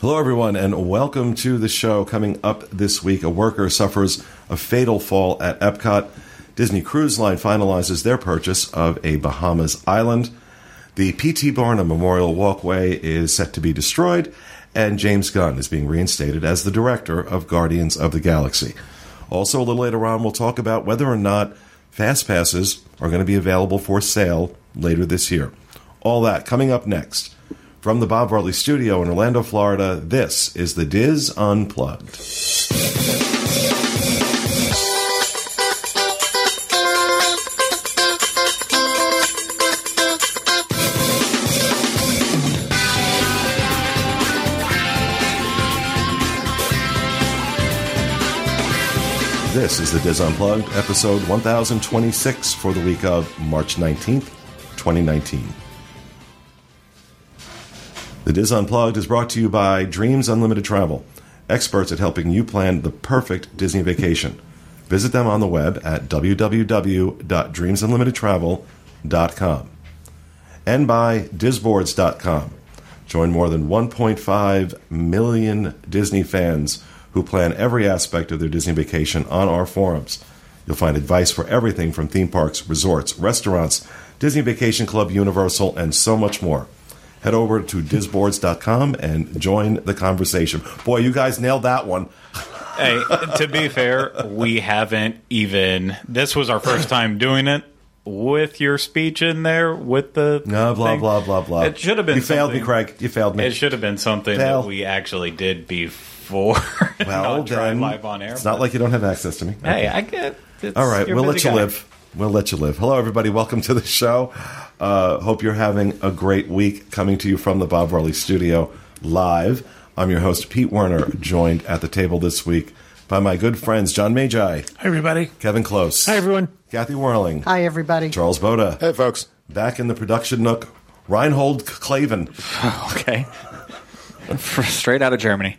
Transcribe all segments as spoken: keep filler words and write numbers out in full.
Hello, everyone, and welcome to the show. Coming up this week, a worker suffers a fatal fall at Epcot. Disney Cruise Line finalizes their purchase of a Bahamas island. The P T Barnum Memorial Walkway is set to be destroyed, and James Gunn is being reinstated as the director of Guardians of the Galaxy. Also, a little later on, we'll talk about whether or not Fast Passes are going to be available for sale later this year. All that coming up next. From the Bob Varley Studio in Orlando, Florida, this is the Diz Unplugged. This is the Diz Unplugged, episode one thousand twenty-six for the week of March nineteenth, twenty nineteen. The Diz Unplugged is brought to you by Dreams Unlimited Travel, experts at helping you plan the perfect Disney vacation. Visit them on the web at w w w dot dreams unlimited travel dot com. And by Disboards dot com. Join more than one point five million Disney fans who plan every aspect of their Disney vacation on our forums. You'll find advice for everything from theme parks, resorts, restaurants, Disney Vacation Club, Universal, and so much more. Head over to disboards dot com and join the conversation. Boy, you guys nailed that one. Hey, to be fair, we haven't even... This was our first time doing it with your speech in there, with the No, blah, thing. blah, blah, blah. It should have been You failed me, something- Craig. You failed me. It should have been something Fail. that we actually did before. Well, not try then, live on air. it's not but- like you don't have access to me. Hey, I get... It's, All right, you're we'll a let busy you guy. live. We'll let you live. Hello, everybody. Welcome to the show. Uh, hope you're having a great week, coming to you from the Bob Varley Studio live. I'm your host, Pete Werner, joined at the table this week by my good friends, John Magi. Hi, everybody. Kevin Close. Hi, everyone. Kathy Whirling. Hi, everybody. Charles Boda. Hey, folks. Back in the production nook, Reinhold Klaven. Okay. Straight out of Germany.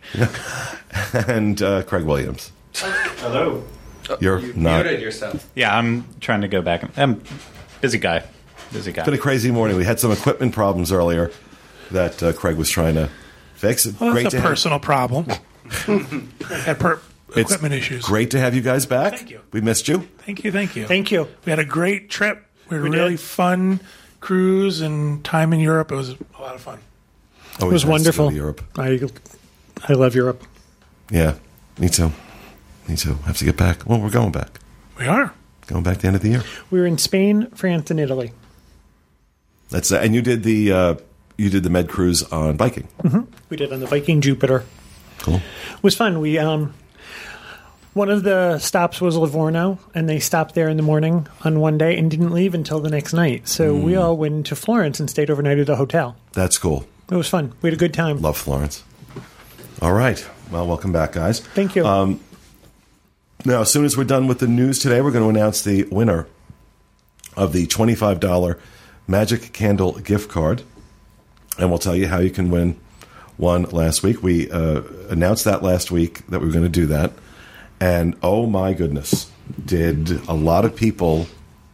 and uh, Craig Williams. Hello. You're You not. muted yourself. Yeah, I'm trying to go back. I'm busy guy. Busy guy. It's been a crazy morning. We had some equipment problems earlier that uh, Craig was trying to fix. Well, Great that's a to have- personal problem. Had per- It's equipment issues. Great to have you guys back. Thank you. We missed you. Thank you, thank you. Thank you. We had a great trip. We had a We really did. fun cruise and time in Europe. It was a lot of fun. Always It was nice wonderful. To go to Europe. I, I love Europe. Yeah, me too. Me too. Have to get back. Well, we're going back. We are. Going back to the end of the year. We were in Spain, France, and Italy. That's uh, and you did the uh, you did the Med cruise on Viking. We did on the Viking Jupiter. Cool. It was fun. We um, one of the stops was Livorno, and they stopped there in the morning on one day and didn't leave until the next night. So we all went to Florence and stayed overnight at a hotel. That's cool. It was fun. We had a good time. Love Florence. All right. Well, welcome back, guys. Thank you. Um, now, as soon as we're done with the news today, we're going to announce the winner of the twenty-five dollars Magic Candle gift card. And we'll tell you how you can win one last week. We uh, announced that last week that we were going to do that. And oh my goodness, did a lot of people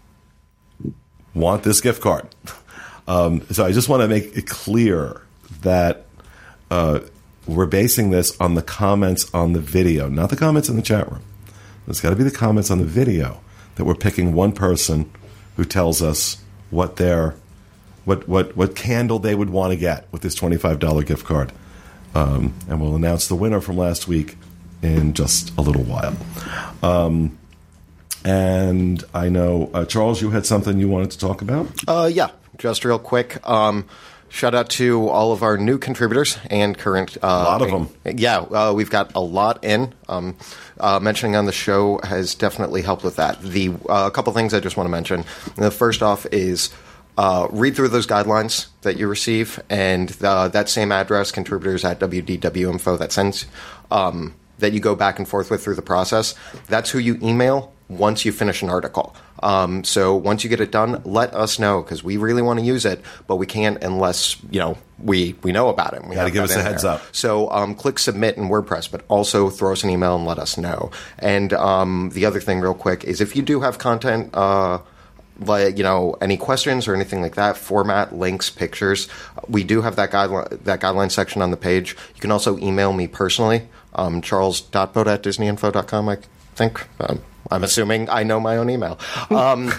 want this gift card. Um, so I just want to make it clear that uh, we're basing this on the comments on the video, not the comments in the chat room. It's got to be the comments on the video that we're picking one person who tells us what their what what what candle they would want to get with this twenty-five dollars gift card. Um, and we'll announce the winner from last week in just a little while. Um, and I know, uh, Charles, you had something you wanted to talk about? Uh, yeah, just real quick. Um, shout out to all of our new contributors and current. Uh, A lot of them. Yeah, uh, we've got a lot in. Um, uh, mentioning on the show has definitely helped with that. The uh, a couple things I just want to mention. The first off is uh, read through those guidelines that you receive, and uh, that same address, contributors at W D W info, that sends um, that you go back and forth with through the process. That's who you email once you finish an article. Um, so once you get it done, let us know, because we really want to use it, but we can't unless, you know, we, we know about it. We Gotta have give that us a in heads there. up. So um, click submit in WordPress, but also throw us an email and let us know. And um, the other thing real quick is if you do have content uh, like, you know, any questions or anything like that, format, links, pictures, we do have that guideline that guideline section on the page. You can also email me personally, um, charles dot boat at disney info dot com, I think. Um, I'm assuming I know my own email. Um,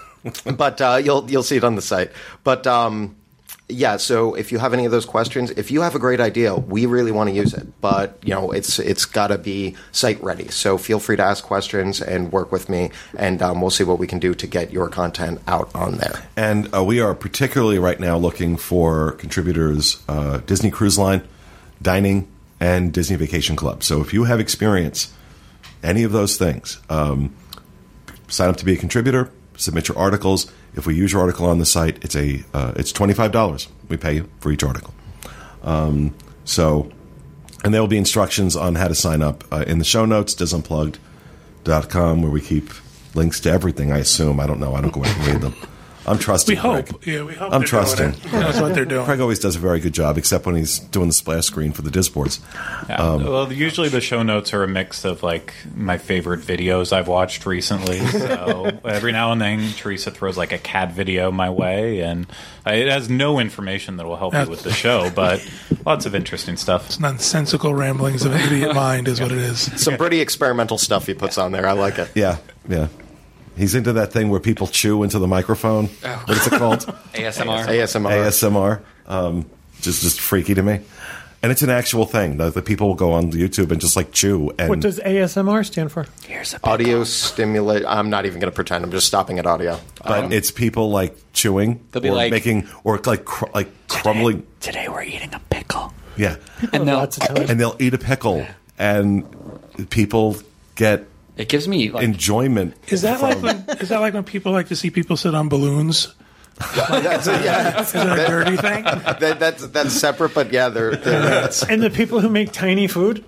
but uh, you'll you'll see it on the site. But um, yeah, so if you have any of those questions, if you have a great idea, we really want to use it. But you know, it's it's got to be site ready. So feel free to ask questions and work with me, and um, we'll see what we can do to get your content out on there. And uh, we are particularly right now looking for contributors, uh, Disney Cruise Line, Dining, and Disney Vacation Club. So if you have experience, any of those things, um, sign up to be a contributor, submit your articles. If we use your article on the site, it's a uh, it's twenty-five dollars. We pay you for each article. Um, so, and there will be instructions on how to sign up uh, in the show notes, dis unplugged dot com, where we keep links to everything, I assume. I don't know. I don't go in and read them. I'm trusting We hope. Craig. Yeah, we hope. I'm they're trusting. doing it. Who knows what they're doing? Craig always does a very good job, except when he's doing the splash screen for the Disboards. Yeah. Um, well, usually the show notes are a mix of like my favorite videos I've watched recently. So every now and then, Teresa throws like a cat video my way, and it has no information that will help you with the show, but lots of interesting stuff. It's nonsensical ramblings of an idiot mind, is what it is. Some pretty experimental stuff he puts on there. I like it. Yeah, yeah. He's into that thing where people chew into the microphone. Oh. What is it called? A S M R. A S M R. A S M R. Um, just, just freaky to me. And it's an actual thing. The, the people will go on YouTube and just like chew. And What does A S M R stand for? Here's a Audio stimulate. I'm not even going to pretend. I'm just stopping at audio. But Um, it's people like chewing, They'll be or like- making, or like cr- like crumbling. Today we're eating a pickle. Yeah, And they'll, Lots of time. and they'll eat a pickle, and people get it gives me like enjoyment. Is that like when, is that like when people like to see people sit on balloons? that's, yeah, Is it a dirty thing? that, that's that's separate, but yeah, they're, they're And the people who make tiny food?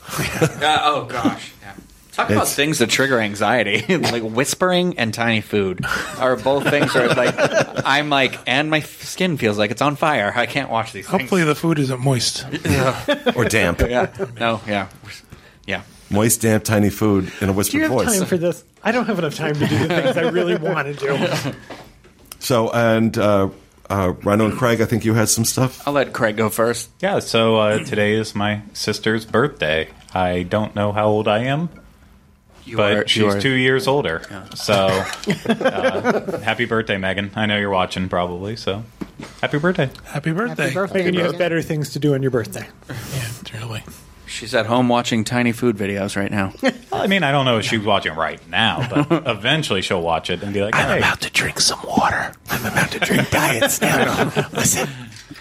Uh, oh gosh. Yeah. Talk about It's- things that trigger anxiety. Like whispering and tiny food are both things where like I'm like, and my f- skin feels like it's on fire. I can't watch these Hopefully the food isn't moist. Or damp, things. Yeah. No. Yeah. Yeah. moist, damp, tiny food in a Do whispered you have voice. time for this? I don't have enough time to do the things I really want to do. So, and uh, uh, Rhino and Craig, I think you had some stuff. I'll let Craig go first. Yeah, so uh, today is my sister's birthday. I don't know how old I am, You but are- she's you are- two years older. So, uh, happy birthday, Megan. I know you're watching probably, so happy birthday. Happy birthday. Megan, you have better things to do on your birthday. Yeah, really. She's at home watching tiny food videos right now. Well, I mean, I don't know if she's watching right now, but eventually she'll watch it and be like, hey. to drink some water. I'm about to drink diets now. Listen.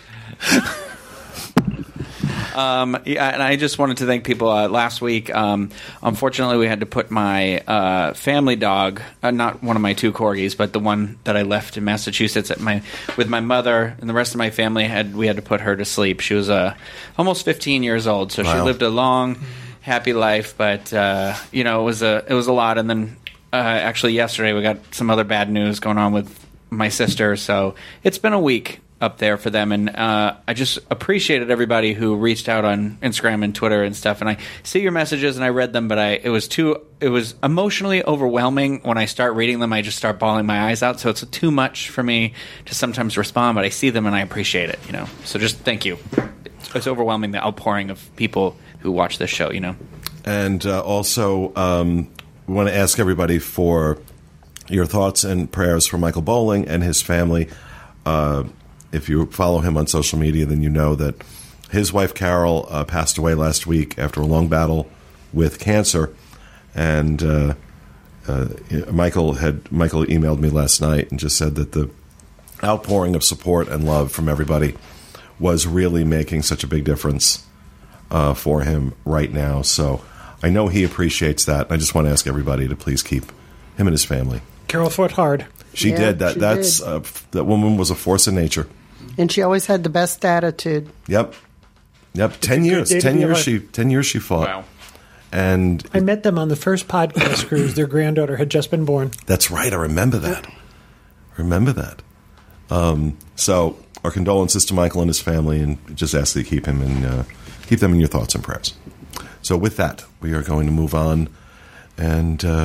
Um, yeah, and I just wanted to thank people. Uh, last week, um, unfortunately, we had to put my uh, family dog, uh, not one of my two corgis, but the one that I left in Massachusetts at my with my mother and the rest of my family. Had we had to put her to sleep. She was uh, almost fifteen years old, so she Wow. lived a long, happy life. But uh, you know, it was a it was a lot. And then uh, actually, yesterday we got some other bad news going on with my sister. So it's been a week up there for them, and uh, I just appreciated everybody who reached out on Instagram and Twitter and stuff. And I see your messages and I read them, but I it was too it was emotionally overwhelming. When I start reading them, I just start bawling my eyes out. So it's too much for me to sometimes respond, but I see them and I appreciate it. You know, so just thank you. It's overwhelming, the outpouring of people who watch this show. You know, And uh, also, um, we want to ask everybody for your thoughts and prayers for Michael Bowling and his family. Uh, if you follow him on social media, then you know that his wife Carol uh, passed away last week after a long battle with cancer. And uh, uh, Michael had Michael emailed me last night and just said that the outpouring of support and love from everybody was really making such a big difference uh, for him right now. So I know he appreciates that. I just want to ask everybody to please keep him and his family. Carol fought hard. She Yeah, did that. she That's did. uh, f- that woman was a force of nature. And she always had the best attitude. Yep, yep. Ten a good years. day to Ten be years. alive. She. Ten years. She fought. And I met them on the first podcast cruise. Their granddaughter had just been born. that's right. I remember that. Remember that. Um, so our condolences to Michael and his family, and just ask that you keep him in, uh, keep them in your thoughts and prayers. So with that, we are going to move on, and uh, for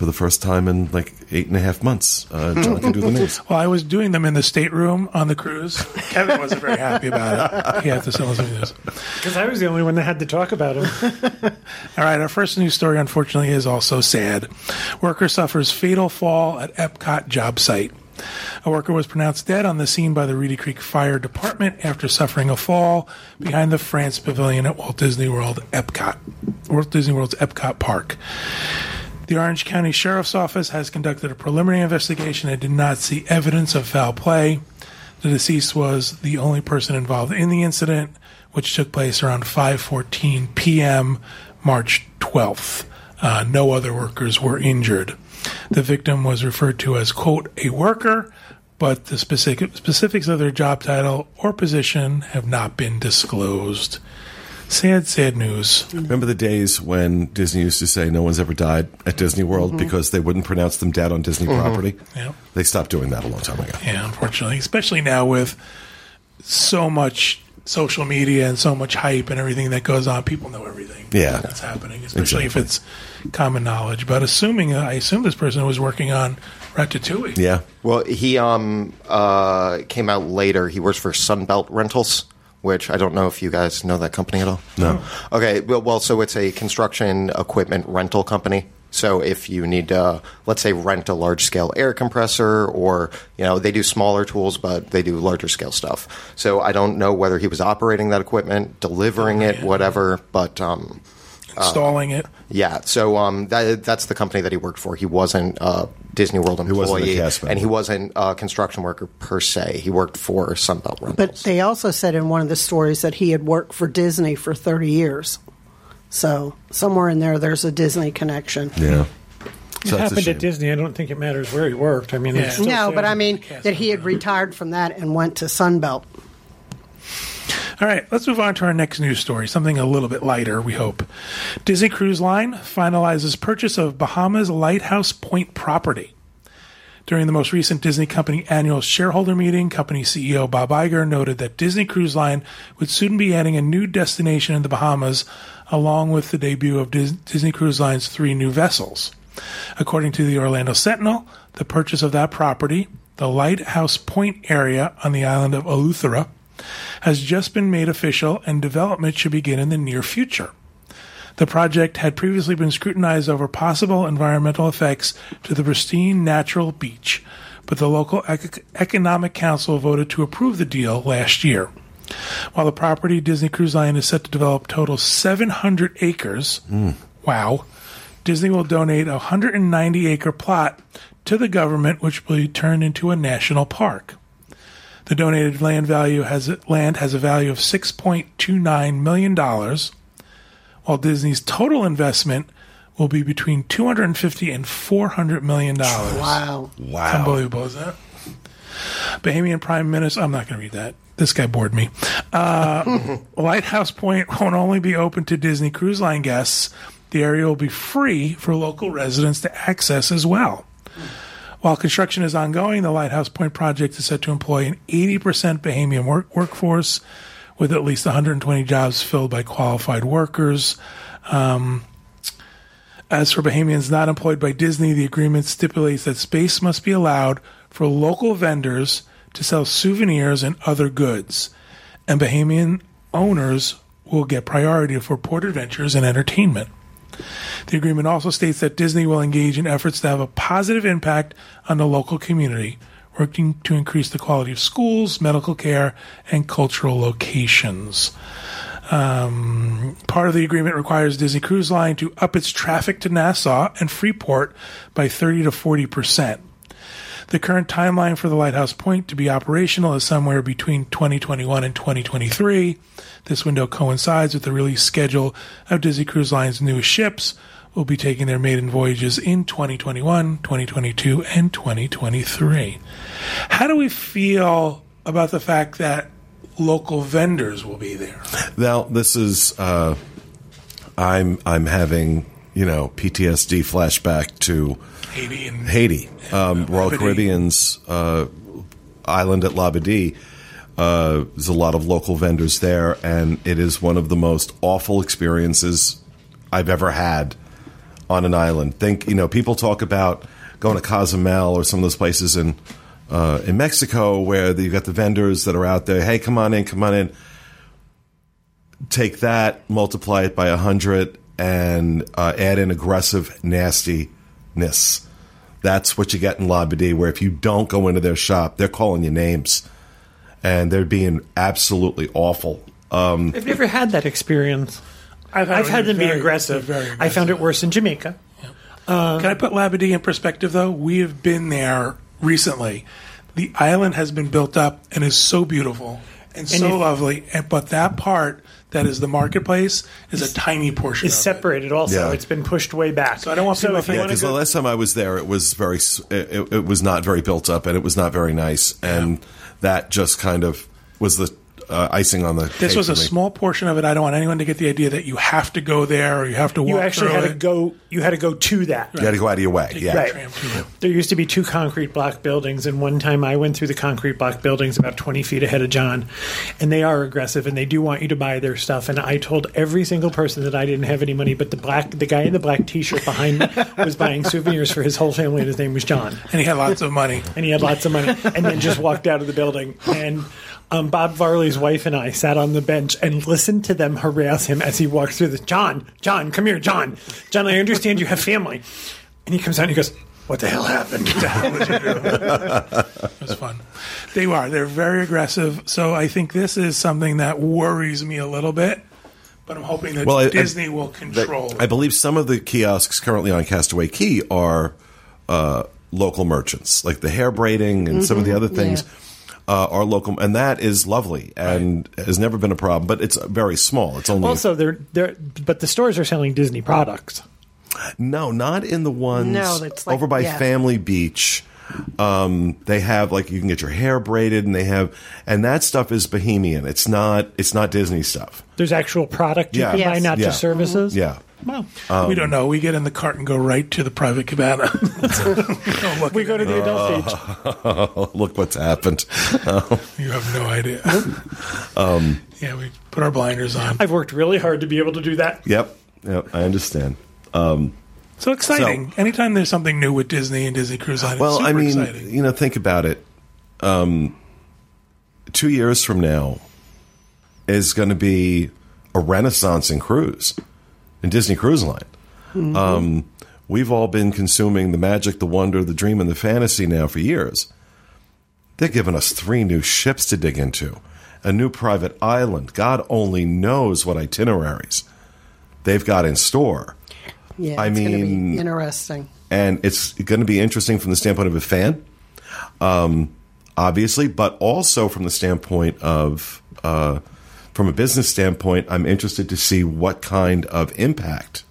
for the first time in like eight and a half months. Uh, John can do the news. Well, I was doing them in the stateroom on the cruise. Kevin wasn't very happy about it. He had to sell us some news. Because I was the only one that had to talk about him. All right, our first news story, unfortunately, is also sad. Worker suffers fatal fall at Epcot job site. A worker was pronounced dead on the scene by the Reedy Creek Fire Department after suffering a fall behind the France Pavilion at Walt Disney World Epcot, Walt Disney World's Epcot Park. The Orange County Sheriff's Office has conducted a preliminary investigation and did not see evidence of foul play. The deceased was the only person involved in the incident, which took place around five fourteen p.m. March twelfth. Uh, no other workers were injured. The victim was referred to as, quote, a worker, but the specific specifics of their job title or position have not been disclosed. Sad, sad news. Remember the days when Disney used to say no one's ever died at Disney World mm-hmm. because they wouldn't pronounce them dead on Disney mm-hmm. property? Yeah. They stopped doing that a long time ago. Yeah, unfortunately. Especially now with so much social media and so much hype and everything that goes on. People know everything yeah. that's happening, especially exactly. if it's common knowledge. But assuming, I assume this person was working on Ratatouille. Yeah. Well, he um uh came out later. He works for Sunbelt Rentals, which I don't know if you guys know that company at all. No. Okay. Well, well so it's a construction equipment rental company. So if you need to, let's say, rent a large-scale air compressor or, you know, they do smaller tools, but they do larger-scale stuff. So I don't know whether he was operating that equipment, delivering oh, it, yeah. whatever, but um, installing uh, it. Yeah. So um, that, that's the company that he worked for. He wasn't a Disney World employee, he wasn't a cast member. And he wasn't a construction worker per se. He worked for Sunbelt Rentals. But they also said in one of the stories that he had worked for Disney for thirty years. So somewhere in there, there's a Disney connection. Yeah. It So happened at Disney. I don't think it matters where he worked. I mean, Yeah. it's still No, sad. but I mean that he had retired from that and went to Sunbelt. All right, let's move on to our next news story, something a little bit lighter, we hope. Disney Cruise Line finalizes purchase of Bahamas Lighthouse Point property. During the most recent Disney Company annual shareholder meeting, company C E O Bob Iger noted that Disney Cruise Line would soon be adding a new destination in the Bahamas, along with the debut of Dis- Disney Cruise Line's three new vessels. According to the Orlando Sentinel, the purchase of that property, the Lighthouse Point area on the island of Eleuthera, has just been made official and development should begin in the near future. The project had previously been scrutinized over possible environmental effects to the pristine natural beach, but the local Ec- Economic Council voted to approve the deal last year. While the property, Disney Cruise Line, is set to develop total seven hundred acres, mm. wow, Disney will donate a one hundred ninety acre plot to the government, which will be turned into a national park. The donated land value has land has a value of six point two nine million dollars, while Disney's total investment will be between two hundred fifty and four hundred million dollars. Wow. Wow. It's unbelievable, isn't it? Bahamian Prime Minister, I'm not going to read that. This guy bored me. Uh, Lighthouse Point won't only be open to Disney Cruise Line guests. The area will be free for local residents to access as well. While construction is ongoing, the Lighthouse Point project is set to employ an eighty percent Bahamian work- workforce, with at least one hundred twenty jobs filled by qualified workers. Um, as for Bahamians not employed by Disney, the agreement stipulates that space must be allowed for local vendors to sell souvenirs and other goods, and Bahamian owners will get priority for port adventures and entertainment. The agreement also states that Disney will engage in efforts to have a positive impact on the local community, working to increase the quality of schools, medical care, and cultural locations. Um, part of the agreement requires Disney Cruise Line to up its traffic to Nassau and Freeport by thirty to forty percent. The current timeline for the Lighthouse Point to be operational is somewhere between twenty twenty-one and twenty twenty-three. This window coincides with the release schedule of Disney Cruise Line's newest ships, will be taking their maiden voyages in twenty twenty-one, twenty twenty-two, and twenty twenty-three. How do we feel about the fact that local vendors will be there? Now, this is uh, I'm I'm having you know P T S D flashback to Haiti and Haiti, um, Royal Labadee. Caribbean's uh, island at Labadee. Uh, there's a lot of local vendors there, and it is one of the most awful experiences I've ever had on an island. Think, you know, people talk about going to Cozumel or some of those places in uh, in Mexico where you've got the vendors that are out there. Hey, come on in, come on in. Take that, multiply it by a hundred, and uh, add in aggressive nastiness. That's what you get in Labadee, where if you don't go into their shop, they're calling you names, and they're being absolutely awful. Um, I've never had that experience. I've, I've had them very, be aggressive. very I found it aggressive. worse in Jamaica. Can I put Labadee in perspective, though? We have been there recently. The island has been built up and is so beautiful and so if- lovely, and, but that part that is the marketplace is a tiny portion It's of separated also. Yeah. It's been pushed way back. So I don't want people to if you think- Yeah, wanna because the go- last time I was there, it was very, s- it, it, it was not very built up, and it was not very nice, and that just kind of was the uh, icing on the. This cake was for a me. small portion of it. I don't want anyone to get the idea that you have to go there or you have to walk you actually through had to it. go. You had to go to that. You got to go out of your way. Yeah, Right. Tram to it. There used to be two concrete block buildings, and one time I went through the concrete block buildings about twenty feet ahead of John, and they are aggressive, and they do want you to buy their stuff. And I told every single person that I didn't have any money, but the black, the guy in the black T-shirt behind me was buying souvenirs for his whole family, and his name was John, And he had lots of money. and he had lots of money, and then just walked out of the building. And um, Bob Varley's wife and I sat on the bench and listened to them harass him as he walked through the. John, John, come here, John, John. I understand you have family, and he comes out and he goes, "What the hell happened?" It was fun. They are. They're very aggressive. So I think this is something that worries me a little bit, but I'm hoping that Well, I- I- Disney will control. I believe some of the kiosks currently on Castaway Key are uh, local merchants, like the hair braiding and some of the other things. Uh, are local, and that is lovely, and has never been a problem. But it's very small. It's only Also, they're they're but the stores are selling Disney products. no, not in the ones No, it's like- over by yeah. Family Beach. Um, they have like you can get your hair braided, and they have, and that stuff is Bohemian. It's not. It's not Disney stuff. There's actual product you Yeah. can buy, Yes. not Yeah. just services. Yeah. Wow. we don't know. We get in the cart and go right to the private cabana. Don't look We at go to it. the adult stage. Oh, look what's happened. You have no idea. Um, yeah, we put our blinders on. I've worked really hard to be able to do that. Yep. Yep. I understand. Um, So exciting. Anytime there's something new with Disney and Disney Cruise Line, it's well, super I mean, exciting. you know, think about it. Um, two years from now is going to be a renaissance in cruise, in Disney Cruise Line. Mm-hmm. Um, we've all been consuming the magic, the wonder, the dream, and the fantasy now for years. They're giving us three new ships to dig into, a new private island. God only knows what itineraries they've got in store. Yeah, I it's going to mean- be interesting. And it's going to be interesting from the standpoint of a fan, um, obviously, but also from the standpoint of, uh, from a business standpoint, I'm interested to see what kind of impact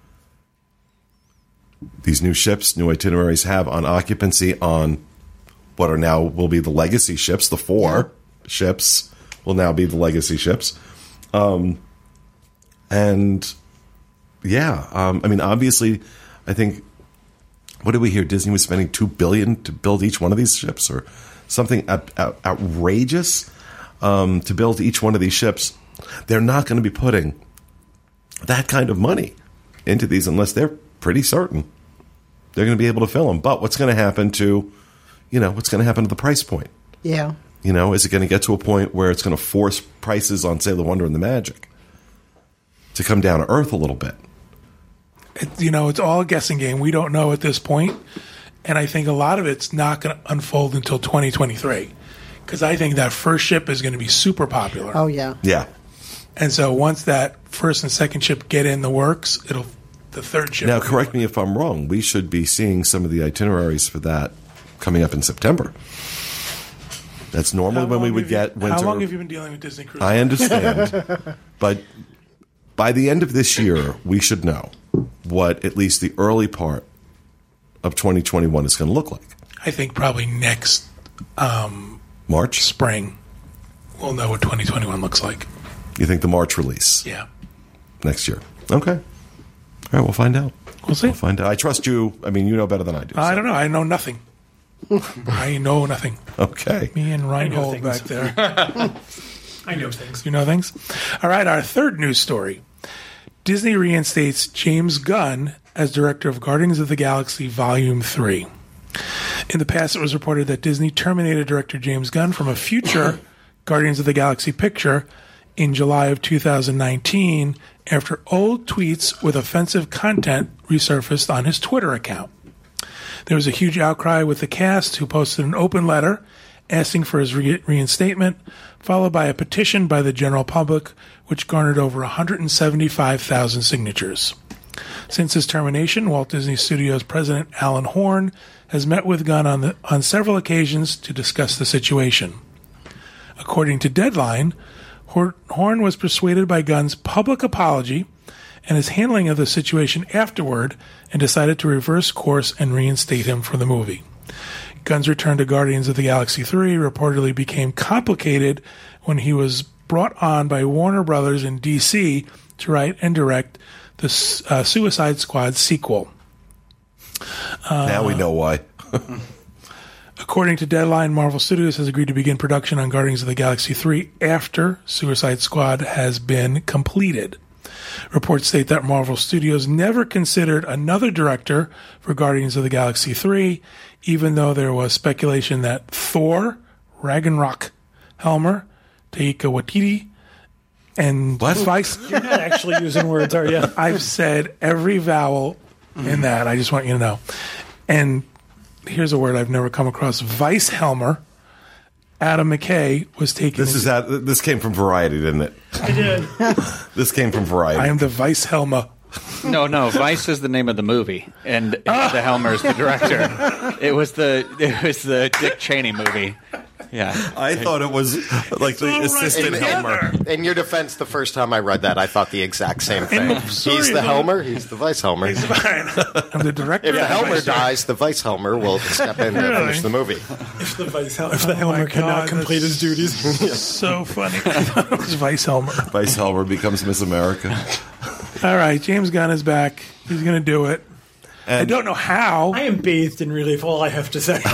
these new ships, new itineraries have on occupancy on what are now will be the legacy ships. The four ships will now be the legacy ships. Um, and yeah, um, I mean, obviously, I think, what did we hear? Disney was spending two billion dollars to build each one of these ships, or something out, out, outrageous um, to build each one of these ships. They're not going to be putting that kind of money into these unless they're pretty certain they're going to be able to fill them. But what's going to happen to, you know, what's going to happen to the price point? Yeah. You know, is it going to get to a point where it's going to force prices on, say, the Wonder and the Magic to come down to earth a little bit? It, you know, it's all a guessing game. We don't know at this point, and I think a lot of it's not going to unfold until twenty twenty-three, because I think that first ship is going to be super popular. Oh, yeah. Yeah. And so once that first and second ship get in the works, it'll the third ship. Now, will be correct one. me if I'm wrong. We should be seeing some of the itineraries for that coming up in September. That's normally How when we long would have you- get winter. How long have you been dealing with Disney Cruise? I understand, but by the end of this year, we should know what at least the early part of twenty twenty-one is going to look like. I think probably next um, March? spring we'll know what twenty twenty-one looks like. You think the March release Yeah, next year? Okay. All right, we'll find out. we'll see. We'll find out. I trust you. I mean, you know better than I do. I so- don't know. I know nothing. I know nothing. Okay. Me and Reinhold things. back there. I know things. You know things? All right, our third news story. Disney reinstates James Gunn as director of Guardians of the Galaxy Volume three. In the past, it was reported that Disney terminated director James Gunn from a future Guardians of the Galaxy picture in July of two thousand nineteen after old tweets with offensive content resurfaced on his Twitter account. There was a huge outcry with the cast, who posted an open letter asking for his re- reinstatement, followed by a petition by the general public, which garnered over one hundred seventy-five thousand signatures. Since his termination, Walt Disney Studios president Alan Horn has met with Gunn on, the, on several occasions to discuss the situation. According to Deadline, Horn was persuaded by Gunn's public apology and his handling of the situation afterward, and decided to reverse course and reinstate him for the movie. Gunn's return to Guardians of the Galaxy three reportedly became complicated when he was brought on by Warner Brothers in D C to write and direct the uh, Suicide Squad sequel. Uh, now we know why. According to Deadline, Marvel Studios has agreed to begin production on Guardians of the Galaxy three after Suicide Squad has been completed. Reports state that Marvel Studios never considered another director for Guardians of the Galaxy three, even though there was speculation that Thor, Ragnarok, Helmer, Taika Waititi, and what? Vice... You're not actually using words, are you? I've said every vowel in that. I just want you to know. And here's a word I've never come across. Vice Helmer, Adam McKay, was taken... This is that. This came from Variety, didn't it? I did. This came from Variety. I am the Vice Helmer. No, no. Vice is the name of the movie, and the Helmer is the director. It was the it was the Dick Cheney movie. Yeah, I thought it was like the assistant in, Helmer. In, in your defense, the first time I read that, I thought the exact same thing. Sorry, he's the but- Helmer, he's the Vice Helmer. I'm the director. If the of Helmer Vice- dies, the Vice Helmer will step in and finish the movie. If the Vice Hel- if the Oh Helmer my cannot God, complete that's his duties. So funny. I thought it was Vice Helmer. Vice Helmer becomes Miss America. All right, James Gunn is back. He's going to do it. And I don't know how. I am bathed in relief, all I have to say.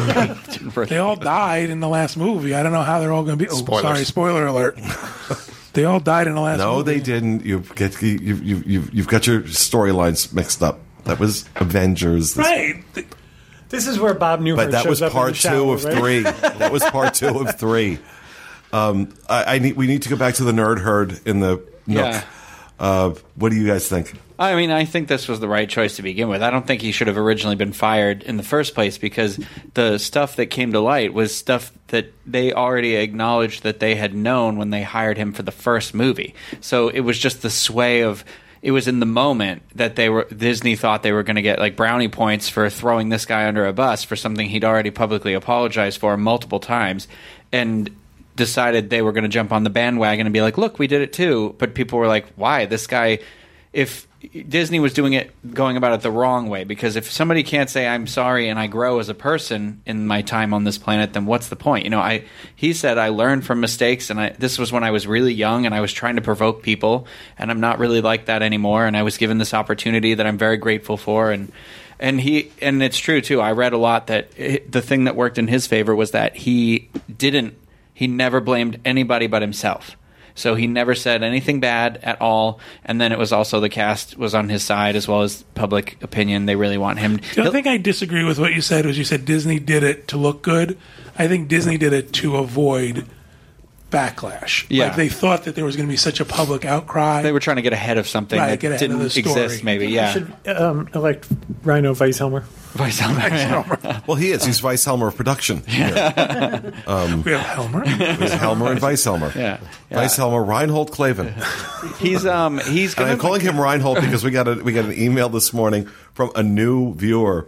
They all died in the last movie. I don't know how they're all going to be. Oh, Spoilers. sorry, spoiler alert. They all died in the last no, movie. they didn't. You get you you you you've got your storylines mixed up. That was Avengers. This- Right. This is where Bob Newhart But that shows was up in part the shower, two of right? three. That was part two of three. Um, I, I need. We need to go back to the nerd herd in the Nook. Yeah. Uh, what do you guys think? I mean, I think this was the right choice to begin with. I don't think he should have originally been fired in the first place, because the stuff that came to light was stuff that they already acknowledged that they had known when they hired him for the first movie. So it was just the sway of... It was in the moment that they were Disney thought they were going to get like brownie points for throwing this guy under a bus for something he'd already publicly apologized for multiple times, and decided they were going to jump on the bandwagon and be like, look, we did it too. But people were like, why? This guy... If Disney was doing it, going about it the wrong way, because if somebody can't say I'm sorry and I grow as a person in my time on this planet, then what's the point? You know, I he said I learned from mistakes, and I, this was when I was really young and I was trying to provoke people, and I'm not really like that anymore. And I was given this opportunity that I'm very grateful for, and and he and it's true too. I read a lot that it, the thing that worked in his favor was that he didn't, he never blamed anybody but himself. So he never said anything bad at all, and then it was also the cast was on his side as well as public opinion. They really want him. The other thing I disagree with what you said was you said Disney did it to look good. I think Disney did it to avoid backlash. Yeah. Like they thought that there was going to be such a public outcry. They were trying to get ahead of something Right, that get ahead of didn't the story. exist. Maybe, I yeah. should um, elect Rhino Vice Helmer. Vice Helmer. Well, he is. He's Vice Helmer of production. Yeah. we have Helmer. He's Helmer and Vice Helmer. Yeah. Yeah. Vice Helmer, Reinhold Klaven. He's um he's And gonna I'm calling him Reinhold because we got a we got an email this morning from a new viewer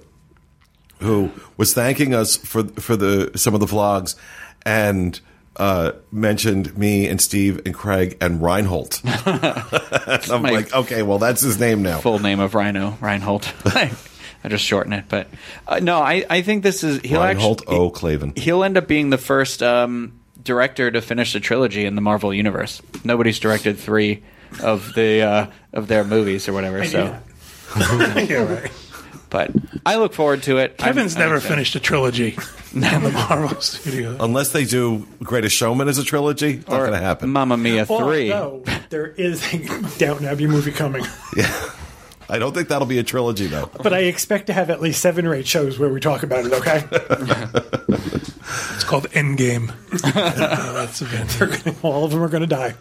who was thanking us for for the some of the vlogs and uh, mentioned me and Steve and Craig and Reinhold. And I'm my- like, okay, well that's his name now. full name of Rhino Reinhold. I just shorten it, but uh, no, I, I think this is he'll Reinhold actually O. Klaven. he'll end up being the first um, director to finish the trilogy in the Marvel universe. Nobody's directed three of the uh, of their movies or whatever. So yeah, right. But I look forward to it. Kevin's I'm- I'm never excited. finished a trilogy in the Marvel Studios. Unless they do Greatest Showman as a trilogy, it's not Or going to happen. Mamma Mia three. Although there is a Downton Abbey movie coming. I don't think that'll be a trilogy, though. But I expect to have at least seven or eight shows where we talk about it, okay? It's called Endgame. uh, that's event. All of them are going to die.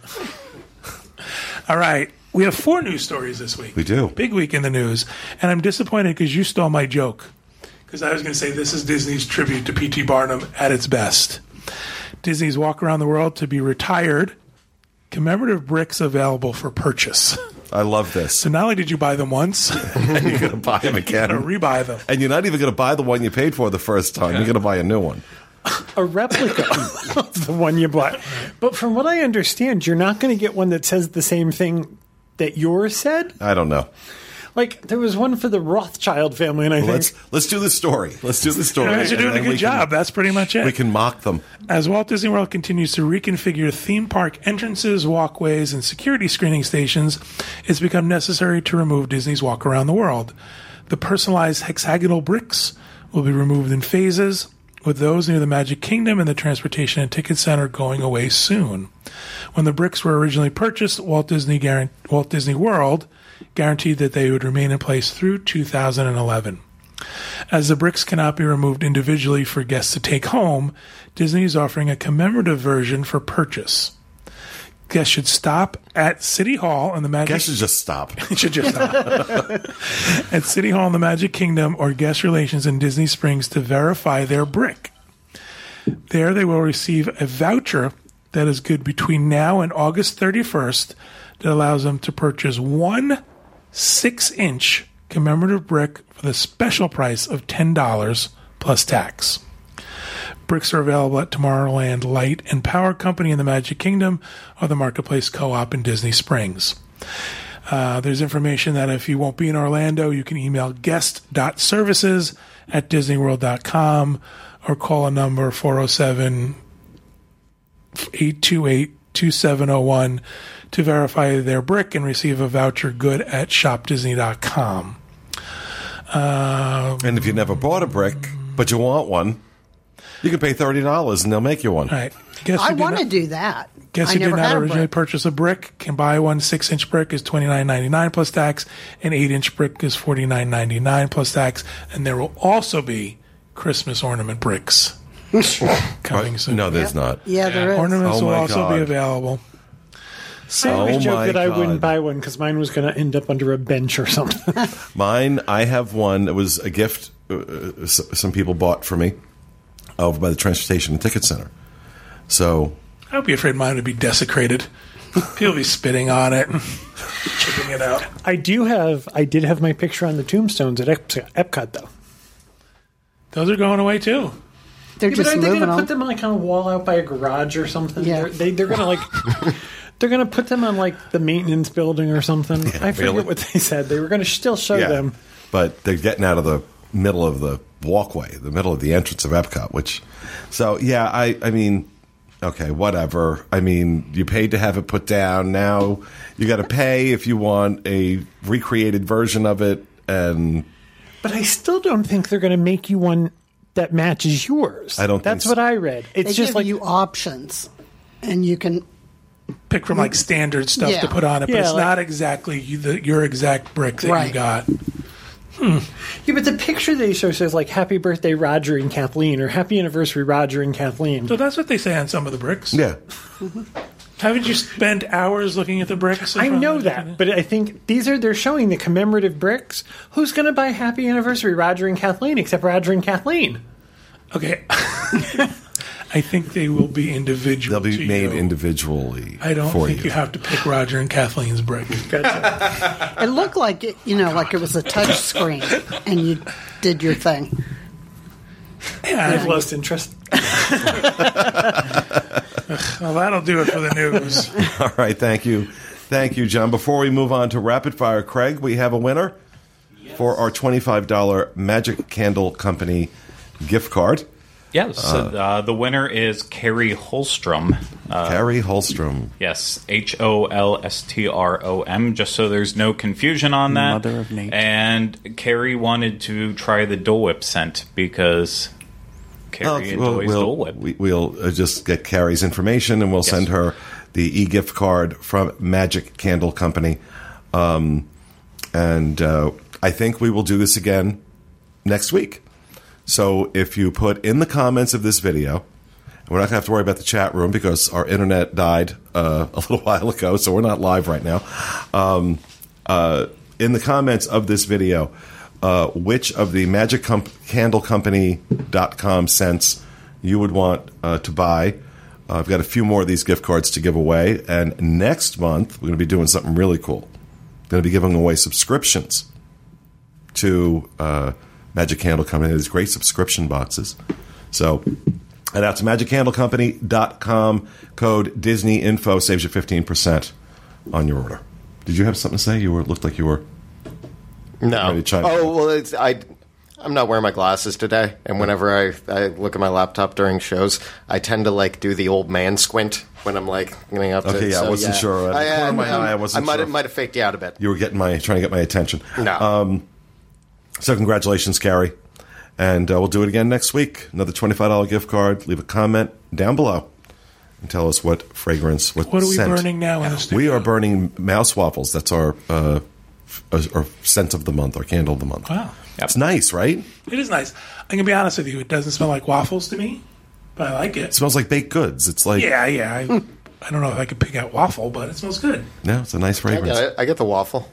All right. We have four news stories this week. We do. Big week in the news. And I'm disappointed because you stole my joke. Because I was going to say this is Disney's tribute to P T. Barnum at its best. Disney's Walk Around the World to be retired. Commemorative bricks available for purchase. I love this. So not only did you buy them once, And you're going to buy them you're again. going to rebuy them. And you're not even going to buy the one you paid for the first time. You're going to buy a new one. A replica of the one you bought. But from what I understand, you're not going to get one that says the same thing that yours said. I don't know. Like, there was one for the Rothschild family, and I think... Let's let's do the story. Let's do the story. You guys are doing And a then we good job. Can, That's pretty much it. we can mock them. As Walt Disney World continues to reconfigure theme park entrances, walkways, and security screening stations, it's become necessary to remove Disney's Walk Around the World. The personalized hexagonal bricks will be removed in phases, with those near the Magic Kingdom and the Transportation and Ticket Center going away soon. When the bricks were originally purchased, Walt Disney, Guarant- Walt Disney World guaranteed that they would remain in place through two thousand eleven. As the bricks cannot be removed individually for guests to take home, Disney is offering a commemorative version for purchase. Guests should stop at City Hall and the Magic Guess you just stop. It should just stop. At City Hall in the Magic Kingdom or Guest Relations in Disney Springs to verify their brick. There they will receive a voucher that is good between now and August thirty-first that allows them to purchase one six-inch commemorative brick for the special price of ten dollars plus tax. Bricks are available at Tomorrowland Light and Power Company in the Magic Kingdom or the Marketplace Co-op in Disney Springs. Uh, there's information that if you won't be in Orlando, you can email guest.services at disneyworld dot com or call a number four oh seven, eight two eight, two seven oh one to verify their brick and receive a voucher good at shop disney dot com. Uh, And if you never bought a brick, but you want one, you can pay thirty dollars and they'll make you one. all right. Guess I who did want to not- do that. Guess I who did never not had a originally brick. purchase a brick can buy one six-inch brick is twenty-nine ninety-nine plus tax, an eight-inch brick is forty-nine ninety-nine plus tax, and there will also be Christmas ornament bricks coming soon. No, there's not. Yeah, there is. Ornaments Oh will my also God. be available. I always Oh joke my that I God. wouldn't buy one because mine was going to end up under a bench or something. Mine, I have one. It was a gift uh, s- some people bought for me over by the Transportation and Ticket Center. So, I would be afraid mine would be desecrated. People be spitting on it, chipping it out. I do have, I did have my picture on the tombstones at Ep- Epcot, though. Those are going away too. They're Yeah, but just are they moving going to on. put them like on a wall out by a garage or something? Yeah. They're, they, they're going to like, they're going to put them on like the maintenance building or something. I forget really? what they said. They were going to still show yeah. them. But they're getting out of the middle of the walkway, the middle of the entrance of Epcot, which, so yeah, I, I mean, okay, whatever. I mean, you paid to have it put down. Now you got to pay if you want a recreated version of it. And But I still don't think they're going to make you one that matches yours. I don't think That's so. what I read. It's They just give like you options, and you can. Pick from like standard stuff Yeah. to put on it, but Yeah, it's like- not exactly you, the, your exact brick that you Right. got. yeah, but the picture they show says like "Happy Birthday, Roger and Kathleen" or "Happy Anniversary, Roger and Kathleen." So that's what they say on some of the bricks. yeah, Haven't you spent hours looking at the bricks? in I front know of that, but I think these are they're showing the commemorative bricks. Who's going to buy "Happy Anniversary, Roger and Kathleen" except Roger and Kathleen? Okay. I think they will be individual. they'll be to made you. individually I don't for think you. you have to pick Roger and Kathleen's brick. It looked like it, you know, like it was a touch screen, and you did your thing. Yeah, I've lost interest. well, that'll do it for the news. All right, thank you. Thank you, John. Before we move on to Rapid Fire, Craig, we have a winner for our twenty-five dollars Magic Candle Company gift card. Yes, uh, uh, the winner is Carrie Holstrom. Uh, Carrie Holstrom. Yes, H O L S T R O M, just so there's no confusion on that. Mother of nature. And Carrie wanted to try the Dole Whip scent because Carrie Oh, enjoys we'll, Dole Whip. We, we'll uh, just get Carrie's information and we'll Yes. send her the e-gift card from Magic Candle Company. Um, and uh, I think we will do this again next week. So if you put in the comments of this video, we're not going to have to worry about the chat room because our internet died uh, a little while ago, so we're not live right now. Um, uh, in the comments of this video, uh, which of the magic candle company dot com scents you would want uh, to buy. Uh, I've got a few more of these gift cards to give away, and next month we're going to be doing something really cool. Going to be giving away subscriptions to uh, Magic Candle Company. These great subscription boxes. So head out to magic candle company dot com. Code Disney Info saves you fifteen percent on your order. Did you have something to say? You were looked like you were. No. ready to chime in. Oh well, it's, I I'm not wearing my glasses today, and whenever I, I look at my laptop during shows, I tend to like do the old man squint when I'm like getting up. Okay, to, yeah, I so, wasn't yeah. sure. Out of the I, corner of my I'm- eye, I wasn't I might sure. have, might have faked you out a bit. You were getting my trying to get my attention. No. Um, so congratulations, Carrie. And uh, we'll do it again next week. Another twenty-five dollars gift card. Leave a comment down below and tell us what fragrance, what What are we scent. burning now in the studio? We are burning mouse waffles. That's our uh, f- our scent of the month, our candle of the month. Wow. It's nice, right? It is nice. I'm going to be honest with you. It doesn't smell like waffles to me, but I like It it. smells like baked goods. It's like, Yeah, yeah. I, I don't know if I could pick out waffle, but it smells good. yeah, it's a nice I fragrance. get it. I get the waffle.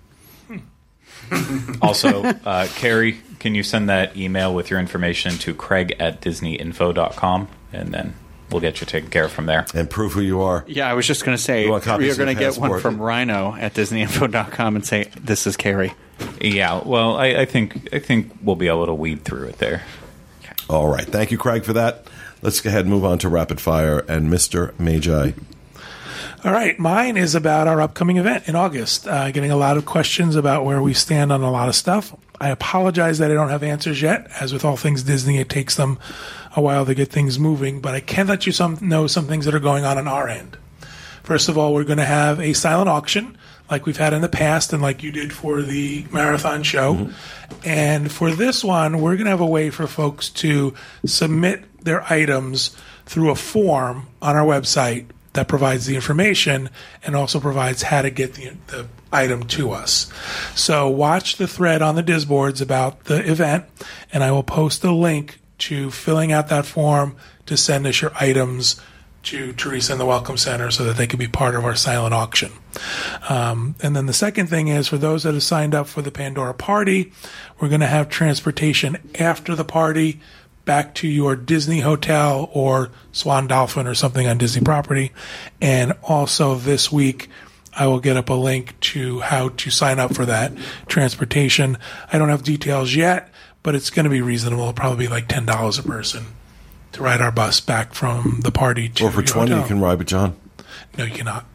Also, uh, Carrie, can you send that email with your information to Craig at disney info dot com, and then we'll get you taken care of from there. And prove who you are. Yeah, I was just going to say, You want copies you're of going to your get one passport? from Rhino at disney info dot com and say, this is Carrie. Yeah, well, I, I think I think we'll be able to weed through it there. All right. Thank you, Craig, for that. Let's go ahead and move on to Rapid Fire and Mister Magi. All right, mine is about our upcoming event in August. Uh, getting a lot of questions about where we stand on a lot of stuff. I apologize that I don't have answers yet. As with all things Disney, it takes them a while to get things moving, but I can let you some, know some things that are going on on our end. First of all, we're going to have a silent auction like we've had in the past and like you did for the marathon show. Mm-hmm. And for this one, we're going to have a way for folks to submit their items through a form on our website that provides the information and also provides how to get the, the item to us. So watch the thread on the Disboards about the event, and I will post a link to filling out that form to send us your items to Teresa in the Welcome Center so that they can be part of our silent auction. Um, and then the second thing is, for those that have signed up for the Pandora party, we're going to have transportation after the party back to your Disney hotel or Swan Dolphin or something on Disney property. And also this week, I will get up a link to how to sign up for that transportation. I don't have details yet, but it's going to be reasonable. It'll probably be like ten dollars a person to ride our bus back from the party to Or for your twenty, hotel. you can ride with John. No, you cannot.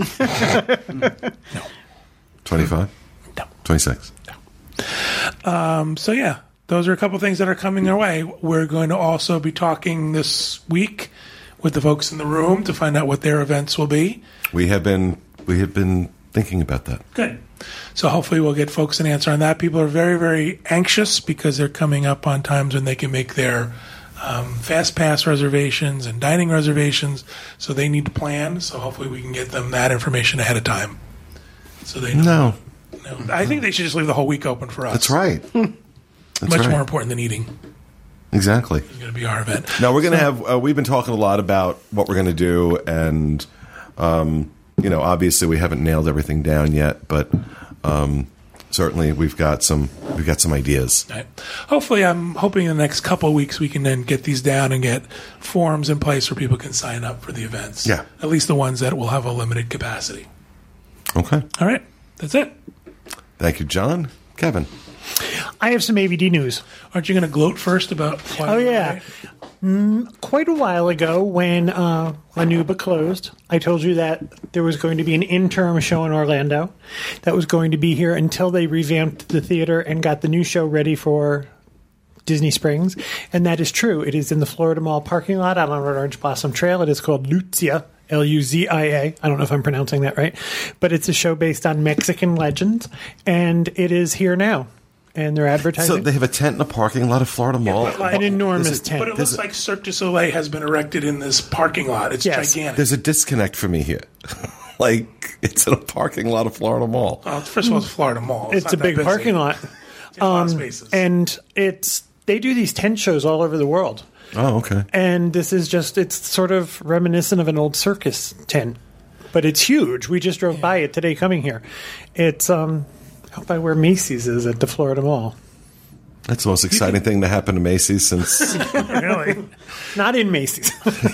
twenty-five? No. twenty-six? Um, so, yeah, those are a couple things that are coming our way. We're going to also be talking this week with the folks in the room to find out what their events will be. We have been we have been thinking about that. Good. So hopefully we'll get folks an answer on that. People are very, very anxious because they're coming up on times when they can make their um, fast pass reservations and dining reservations. So they need to plan. So hopefully we can get them that information ahead of time. So they know. No, No. I think they should just leave the whole week open for us. that's right. That's Much right. more important than eating. Exactly. It's going to be our event. No, we're going to have. Uh, we've been talking a lot about what we're going to do, and um, you know, obviously we haven't nailed everything down yet, but um, certainly we've got some. We've got some ideas. Right. Hopefully, I'm hoping in the next couple of weeks we can then get these down and get forms in place where people can sign up for the events. Yeah. At least the ones that will have a limited capacity. Okay. All right. That's it. Thank you, John. Kevin. I have some A V D news. Aren't you going to gloat first about? Oh, yeah. Mm, quite a while ago, when uh, Lanuba closed, I told you that there was going to be an interim show in Orlando that was going to be here until they revamped the theater and got the new show ready for Disney Springs, and that is true. It is in the Florida Mall parking lot out on Orange Blossom Trail. It is called Luzia, L U Z I A. I don't know if I'm pronouncing that right, but it's a show based on Mexican legends, and it is here now. And they're advertising. So they have a tent in a parking lot of Florida Mall? but like- An enormous There's a- tent. But it There's looks a- like Cirque du Soleil has been erected in this parking lot. It's Yes. gigantic. There's a disconnect for me here. Like, it's in a parking lot of Florida Mall. Well, first of all, it's Florida Mall. It's not a that big busy. parking lot. It's a lot of spaces. And it's they do these tent shows all over the world. Oh, okay. And this is just, it's sort of reminiscent of an old circus tent. But it's huge. We just drove by it today coming here. It's um, out by where Macy's is at the Florida Mall. That's the most exciting thing to happen to Macy's since... Really? Not in Macy's.